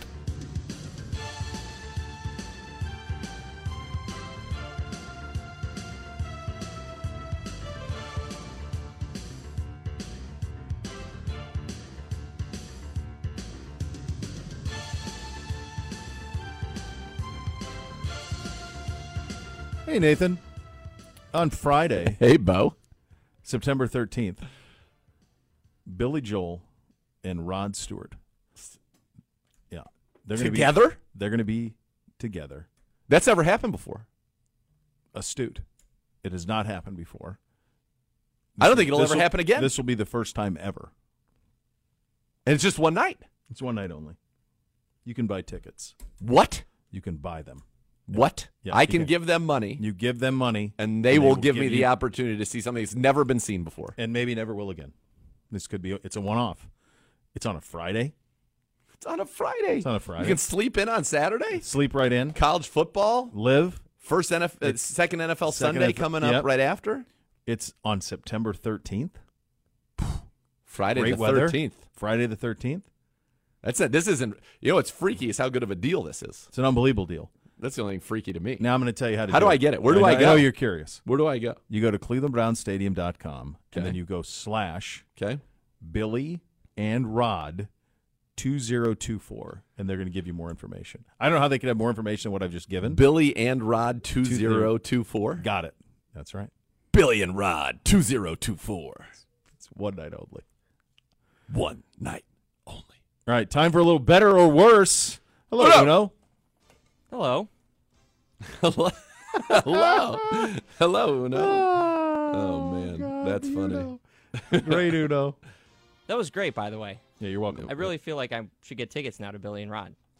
Hey, Nathan. On Friday. Hey, Bo. September thirteenth, Billy Joel and Rod Stewart. Yeah. They're gonna Together? Be, they're going to be together. That's never happened before. Astute. It has not happened before. I don't think it'll This ever will- happen again. This will be the first time ever. And it's just one night. It's one night only. You can buy tickets. What? You can buy them. What? Yeah, I you can give them money. You give them money. And they and will give me you- the opportunity to see something that's never been seen before. And maybe never will again. This could be, it's a one-off. It's on a Friday. It's on a Friday. It's on a Friday. You can sleep in on Saturday. Sleep right in. College football. Live. First N F L, uh, second N F L Second Sunday N F L coming yep. up right after. It's on September thirteenth. Friday Great the weather. thirteenth. Friday the thirteenth. That's it. This isn't, you know what's freaky is how good of a deal this is. It's an unbelievable deal. That's the only thing freaky to me. Now I'm going to tell you how to How do do it. I get it? Where do I, know- go? I know you're curious. Where do I go? You go to cleveland browns stadium dot com, Okay. and then you go slash Okay. Billy and Rod two zero two four, and they're going to give you more information. I don't know how they could have more information than what I've just given. Billy and Rod two zero two four. Got it. That's right. Billy and Rod two zero two four. It's one night only. One night only. All right, time for a little better or worse. Hello, Hello. Uno. Hello. Hello. Hello. Hello, Uno. Oh, man. That's funny. Great, Uno. That was great, by the way. Yeah, you're welcome. I really feel like I should get tickets now to Billy and Rod.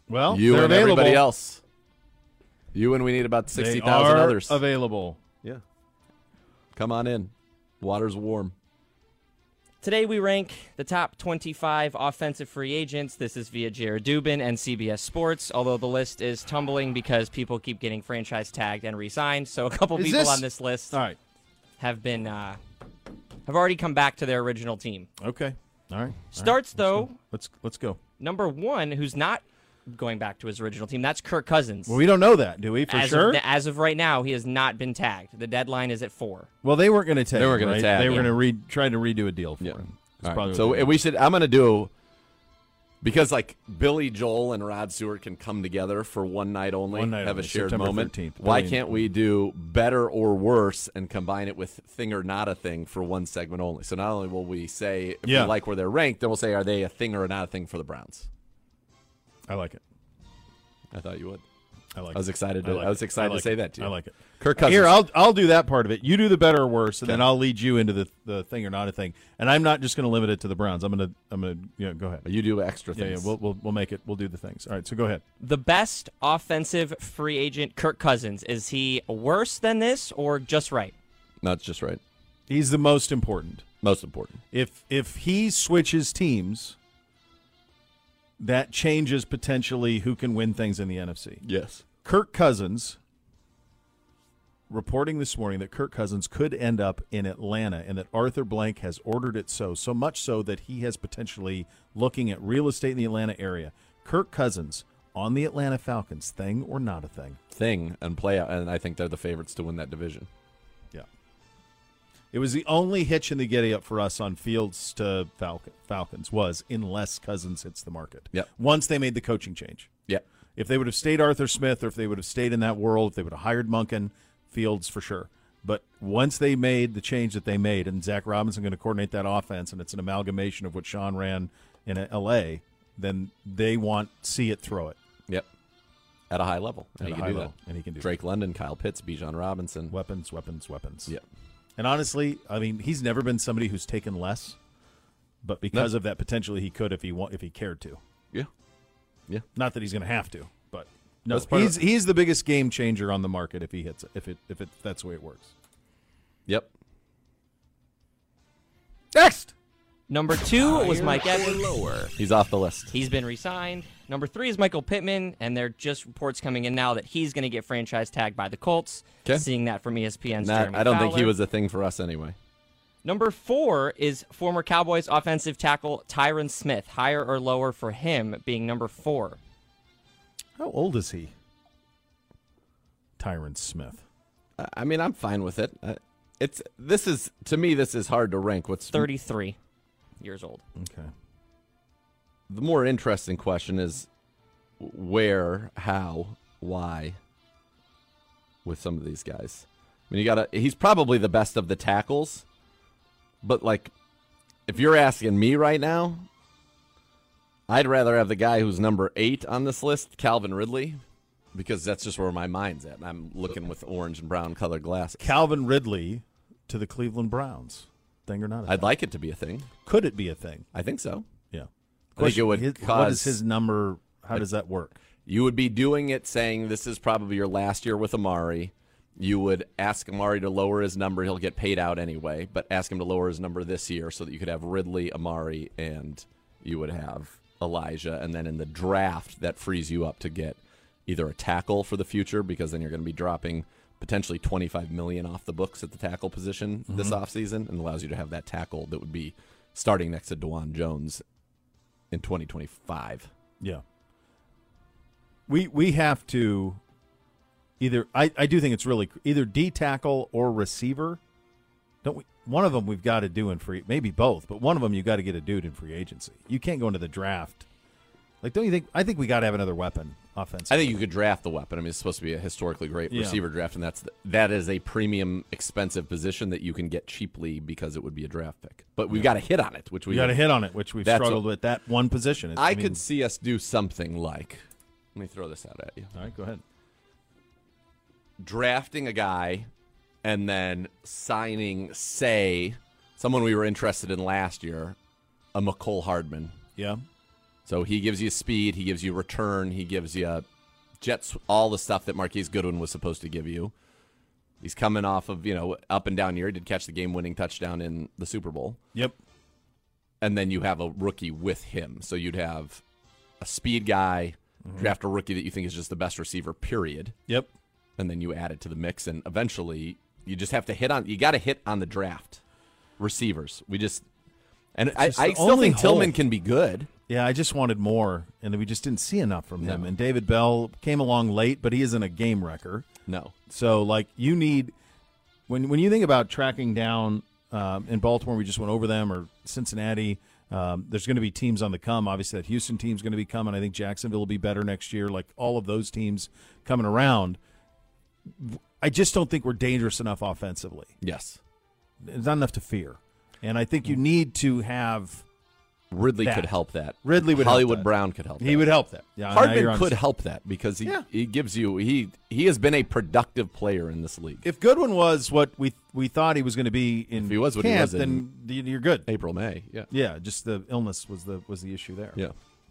Well, you they're and available. everybody else. You and we need about sixty They thousand are others. available. Yeah. Come on in. Water's warm. Today we rank the top twenty-five offensive free agents. This is via Jared Dubin and C B S Sports, although the list is tumbling because people keep getting franchise tagged and re-signed. So a couple Is people this- on this list All right. have been uh, have already come back to their original team. Okay. All right. Starts, All right. though, Let's let's go. number one, who's not going back to his original team. That's Kirk Cousins. Well, we don't know that, do we? For as sure. Of, as of right now, he has not been tagged. The deadline is at four. Well, they weren't going to tag. They weren't him, going right? to tag. They were yeah. going to re- try to redo a deal for Yeah. him. All Probably right. what So they we did. should. I'm going to do because like Billy Joel and Rod Stewart can come together for one night only, One night have only, a shared September moment. thirteenth. Why Billy- can't we do better or worse and combine it with thing or not a thing for one segment only? So not only will we say if Yeah. we like where they're ranked, then we'll say are they a thing or not a thing for the Browns? I like it. I thought you would. I like. I was it. excited. To, I, like I was it. excited I like to say it. that to you. I like it. Kirk Cousins. Here, I'll I'll do that part of it. You do the better or worse, and Okay. then I'll lead you into the, the thing or not a thing. And I'm not just going to limit it to the Browns. I'm going to I'm going to you know, go ahead. You do extra Yeah, things. yeah. We'll, we'll we'll make it. We'll do the things. All right. So go ahead. The best offensive free agent, Kirk Cousins. Is he worse than this or just right? No, it's just right. He's the most important. Most important. If if he switches teams, that changes potentially who can win things in the N F C. Yes. Kirk Cousins reporting this morning that Kirk Cousins could end up in Atlanta and that Arthur Blank has ordered it so, so much so that he has potentially looking at real estate in the Atlanta area. Kirk Cousins on the Atlanta Falcons, thing or not a thing? Thing and play out, and I think they're the favorites to win that division. Yeah. It was the only hitch in the giddy up for us on Fields to Falcon, Falcons was unless Cousins hits the market. Yep. Once they made the coaching change. Yeah. If they would have stayed Arthur Smith or if they would have stayed in that world, if they would have hired Monken, Fields for sure. But once they made the change that they made, and Zach Robinson going to coordinate that offense, and it's an amalgamation of what Sean ran in L A, then they want see it, throw it. Yep. At a high level. And At he a can high do level. that. And he can do Drake London, Kyle Pitts, Bijan Robinson. Weapons, weapons, weapons. Yep. And honestly, I mean, he's never been somebody who's taken less, but because No. of that, potentially he could if he wa- if he cared to. Yeah. Yeah. Not that he's going to have to, but no, That's part he's of- he's the biggest game changer on the market if he hits it, if it if it that's the way it works. Yep. Next. Number two was Mike Evans. Lower. He's off the list. He's been re-signed. Number three is Michael Pittman, and there are just reports coming in now that he's going to get franchise tagged by the Colts. 'Kay. Seeing that from E S P N's Not, Jeremy I don't think he Fowler. was a thing for us anyway. Number four is former Cowboys offensive tackle Tyron Smith. Higher or lower for him being number four? How old is he? Tyron Smith. I- I mean, I'm fine with it. Uh, It's this is to me. This is hard to rank. What's thirty-three years old? Okay. The more interesting question is where, how, why with some of these guys. I mean, you gotta. He's probably the best of the tackles, but like, if you're asking me right now, I'd rather have the guy who's number eight on this list, Calvin Ridley, because that's just where my mind's at. I'm looking with orange and brown colored glasses. Calvin Ridley to the Cleveland Browns. Thing or not? a I'd thing? like it to be a thing. Could it be a thing? I think so. Yeah. I think it would His- cause. what is his number? How does that work? You would be doing it saying this is probably your last year with Amari. You would ask Amari to lower his number. He'll get paid out anyway, but ask him to lower his number this year so that you could have Ridley, Amari, and you would have Elijah. And then in the draft, that frees you up to get either a tackle for the future, because then you're going to be dropping potentially twenty-five million dollars off the books at the tackle position this Mhm. offseason, and allows you to have that tackle that would be starting next to DeJuan Jones in twenty twenty-five. Yeah. We we have to either I, I do think it's really either D tackle or receiver. Don't we? One of them we've got to do in free, maybe both, but one of them you got to get a dude in free agency. You can't go into the draft. Like, don't you think? I think we got to have another weapon offensive. I think you could draft the weapon. I mean, it's supposed to be a historically great Yeah. receiver draft, and that's the, that is a premium, expensive position that you can get cheaply because it would be a draft pick. But we've Yeah. got to hit on it, which we we got to hit on it, which we've That's struggled what- with that one position. It's- I, mean- could see us do something like. Let me throw this out at you. All right, go ahead. Drafting a guy, and then signing, say, someone we were interested in last year, a McCole Hardman. Yeah. So he gives you speed, he gives you return, he gives you jets, all the stuff that Marquise Goodwin was supposed to give you. He's coming off of, you know, up and down year. He did catch the game-winning touchdown in the Super Bowl. Yep. And then you have a rookie with him. So you'd have a speed guy, mm-hmm. draft a rookie that you think is just the best receiver, period. Yep. And then you add it to the mix, and eventually you just have to hit on, you got to hit on the draft receivers. We just, and I, I still think hole. Tillman can be good. Yeah, I just wanted more, and we just didn't see enough from him. No. And David Bell came along late, but he isn't a game wrecker. No. So, like, you need when when you think about tracking down um, in Baltimore, we just went over them, or Cincinnati. Um, there's going to be teams on the come. Obviously, that Houston team's going to be coming. I think Jacksonville will be better next year. Like all of those teams coming around. I just don't think we're dangerous enough offensively. Yes, there's not enough to fear, and I think you need to have. Ridley that. could help that. Ridley would Hollywood help that. Brown could help that. He would help that. Yeah, Hardman could help that because he, yeah. he gives you he he has been a productive player in this league. If Goodwin was what we we thought he was going to be in if he was what camp, he was then you're good. April, May, yeah, yeah. Just the illness was the was the issue there. Yeah.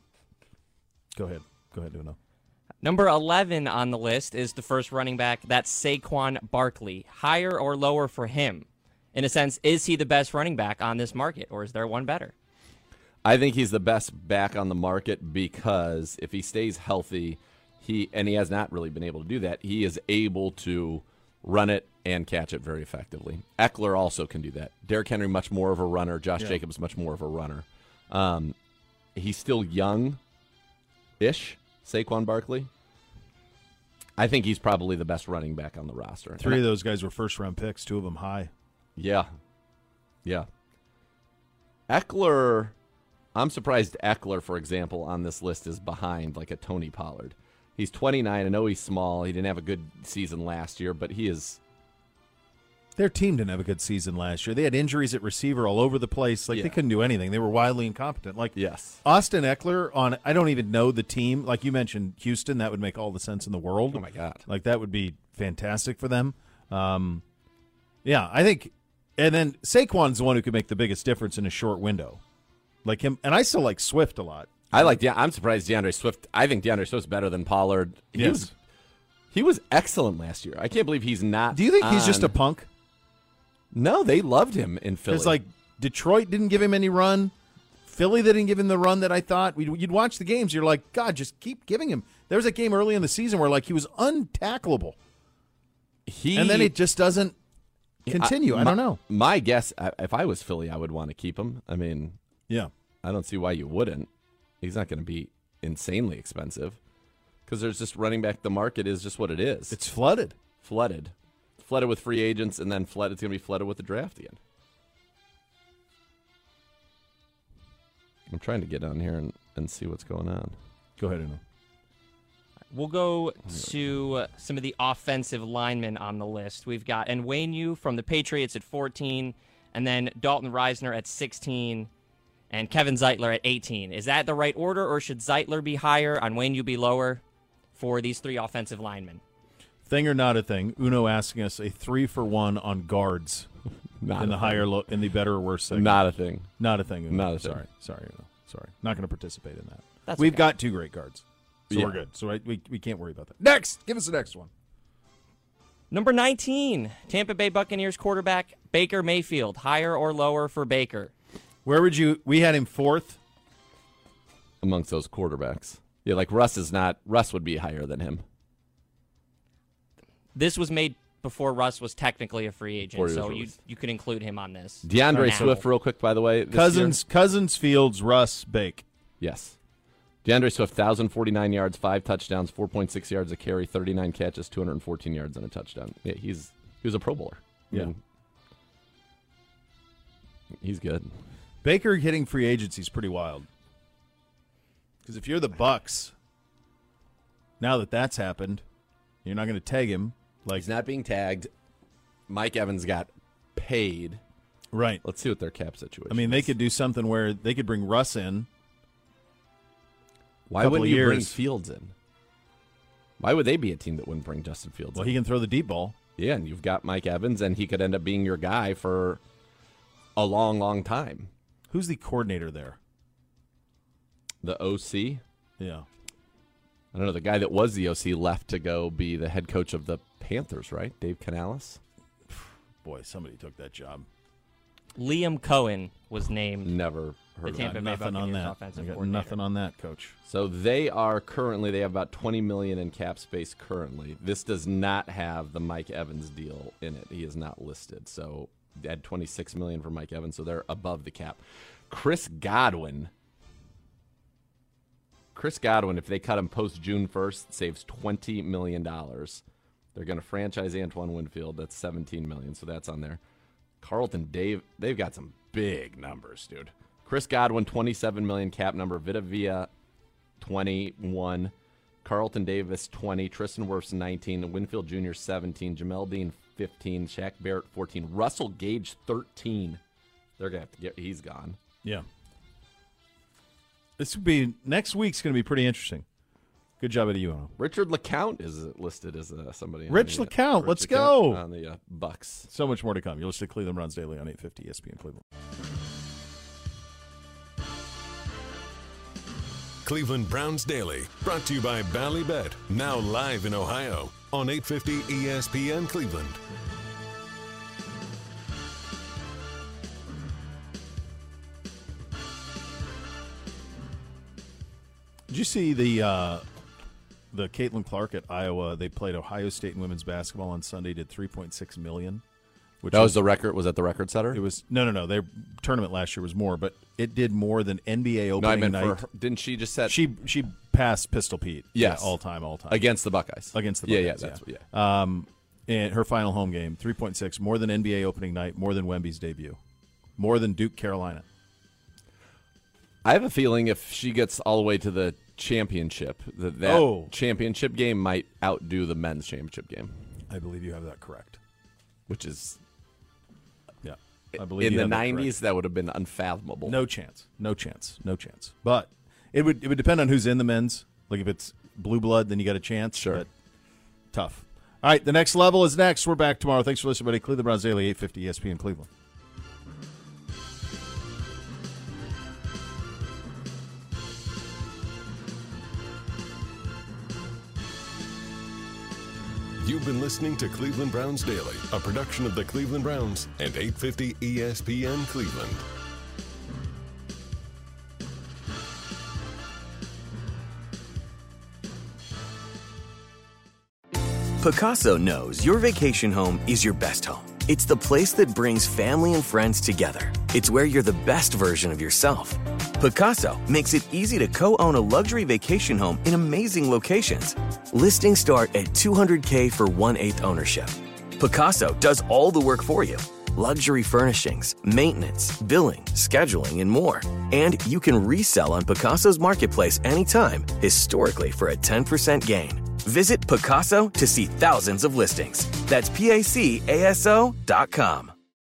Go ahead. Go ahead, Uno. Number eleven on the list is the first running back. That's Saquon Barkley. Higher or lower for him? In a sense, is he the best running back on this market, or is there one better? I think he's the best back on the market because if he stays healthy, he and he has not really been able to do that, he is able to run it and catch it very effectively. Eckler also can do that. Derrick Henry, much more of a runner. Josh yeah. Jacobs, much more of a runner. Um, he's still young-ish, Saquon Barkley. I think he's probably the best running back on the roster. Three of those guys were first-round picks, two of them high. Yeah. Yeah. Eckler... I'm surprised Eckler, for example, on this list is behind like a Tony Pollard. He's twenty-nine. I know he's small. He didn't have a good season last year, but he is. Their team didn't have a good season last year. They had injuries at receiver all over the place. Like yeah. they couldn't do anything. They were wildly incompetent. Like yes. Austin Eckler on. I don't even know the team. Like you mentioned, Houston. That would make all the sense in the world. Oh my God! Like that would be fantastic for them. Um, yeah, I think. And then Saquon's the one who could make the biggest difference in a short window. Like him, and I still like Swift a lot. I like. De- I'm surprised DeAndre Swift. I think DeAndre Swift's better than Pollard. He yes. was, he was excellent last year. I can't believe he's not. Do you think on... he's just a punk? No, they loved him in Philly. Because like Detroit didn't give him any run, Philly they didn't give him the run that I thought. We'd, you'd watch the games, you're like, God, just keep giving him. There was a game early in the season where like he was untackleable. He and then it just doesn't continue. I, I don't know. My guess, if I was Philly, I would want to keep him. I mean, yeah. I don't see why you wouldn't. He's not going to be insanely expensive because there's just running back. The market is just what it is. It's flooded. Flooded. Flooded with free agents, and then flooded. It's going to be flooded with the draft again. I'm trying to get on here and, and see what's going on. Go ahead, Uno. We'll go to uh, some of the offensive linemen on the list. We've got Nwanyu from the Patriots at fourteen, and then Dalton Reisner at sixteen, and Kevin Zeitler at eighteen. Is that the right order, or should Zeitler be higher, Nwanyu be lower for these three offensive linemen? Thing or not a thing? Uno asking us a three for one on guards not in the thing. higher, lo- in the better or worse segment. Not a thing. Not a thing. Uno. Not a sorry, thing. sorry, Uno. Sorry, not going to participate in that. That's We've okay. got two great guards, so Yeah. we're good. So I, we we can't worry about that. Next, give us the next one. Number nineteen, Tampa Bay Buccaneers quarterback Baker Mayfield. Higher or lower for Baker? Where would you? We had him fourth amongst those quarterbacks. Yeah, like Russ is not. Russ would be higher than him. This was made before Russ was technically a free agent, so you released. you could include him on this. DeAndre Swift, real quick, by the way. this Cousins, year. Cousins, Fields, Russ, Bake. Yes. DeAndre Swift, one thousand forty-nine yards, five touchdowns, four point six yards a carry, thirty-nine catches, two hundred fourteen yards, and a touchdown. Yeah, he's he was a Pro Bowler. I Yeah. mean, he's good. Baker hitting free agency is pretty wild. Because if you're the Bucks, now that that's happened, you're not going to tag him. Like He's not being tagged. Mike Evans got paid. Right. Let's see what their cap situation I mean, they is. could do something where they could bring Russ in. Why couple wouldn't of you years. bring Fields in? Why would they be a team that wouldn't bring Justin Fields Well, in? he can throw the deep ball. Yeah, and you've got Mike Evans, and he could end up being your guy for a long, long time. Who's the coordinator there? The O C? Yeah. I don't know. The guy that was the O C left to go be the head coach of the Panthers, right? Dave Canales? Boy, somebody took that job. Liam Cohen was named. Never the heard of Tampa him. Bay Nothing on Buccaneers that. offensive I got coordinator. nothing on that, Coach. So they are currently, they have about twenty million dollars in cap space currently. This does not have the Mike Evans deal in it. He is not listed. So they had twenty-six million dollars for Mike Evans, so they're above the cap. Chris Godwin. Chris Godwin, if they cut him post June first, saves twenty million dollars. They're going to franchise Antoine Winfield. That's seventeen million dollars, so that's on there. Carlton Dave, they've got some big numbers, dude. Chris Godwin, twenty-seven million dollars cap number. Vita Vea, twenty-one. Carlton Davis, twenty. Tristan Wirfs, nineteen. Winfield Junior, seventeen. Jamel Dean, fifteen. Shaq Barrett, fourteen. Russell Gage, thirteen. They're going to have to get, he's gone. Yeah. This would be, next week's going to be pretty interesting. Good job at you, Ono. Richard LeCount is listed as uh, somebody. Rich on the, LeCount, Rich let's LeCount go. On the uh, Bucks. So much more to come. You'll listen to Cleveland Browns Daily on eight fifty E S P N Cleveland. Cleveland Browns Daily, brought to you by Ballybet, now live in Ohio on eight fifty E S P N Cleveland. Did you see the uh, the Caitlin Clark at Iowa? They played Ohio State in women's basketball on Sunday. Did three point six million. Which That was the record. Was that the record setter? It was no, no, no. Their tournament last year was more, but it did more than N B A opening No, I meant night. for her, didn't she just set? She she passed Pistol Pete. Yes. Yeah, all time, all time against the Buckeyes. Against the Yeah, Buckeyes. yeah, that's what- yeah. Um, and her final home game, three point six, more than N B A opening night, more than Wemby's debut, more than Duke Carolina. I have a feeling if she gets all the way to the championship, that that Oh. championship game might outdo the men's championship game. I believe you have that correct. Which is, yeah, I believe in you the have that nineties correct. that would have been unfathomable. No chance. No chance. No chance. But it would it would depend on who's in the men's. Like if it's blue blood, then you got a chance. Sure. But tough. All right, the next level is next. We're back tomorrow. Thanks for listening, everybody. Cleveland Browns Daily, eight fifty E S P N Cleveland. You've been listening to Cleveland Browns Daily, a production of the Cleveland Browns and eight fifty E S P N Cleveland. Picasso knows your vacation home is your best home. It's the place that brings family and friends together. It's where you're the best version of yourself. Picasso makes it easy to co-own a luxury vacation home in amazing locations. Listings start at two hundred K for one-eighth ownership. Picasso does all the work for you. Luxury furnishings, maintenance, billing, scheduling, and more. And you can resell on Picasso's marketplace anytime, historically for a ten percent gain. Visit Picasso to see thousands of listings. That's P A C A S O dot com.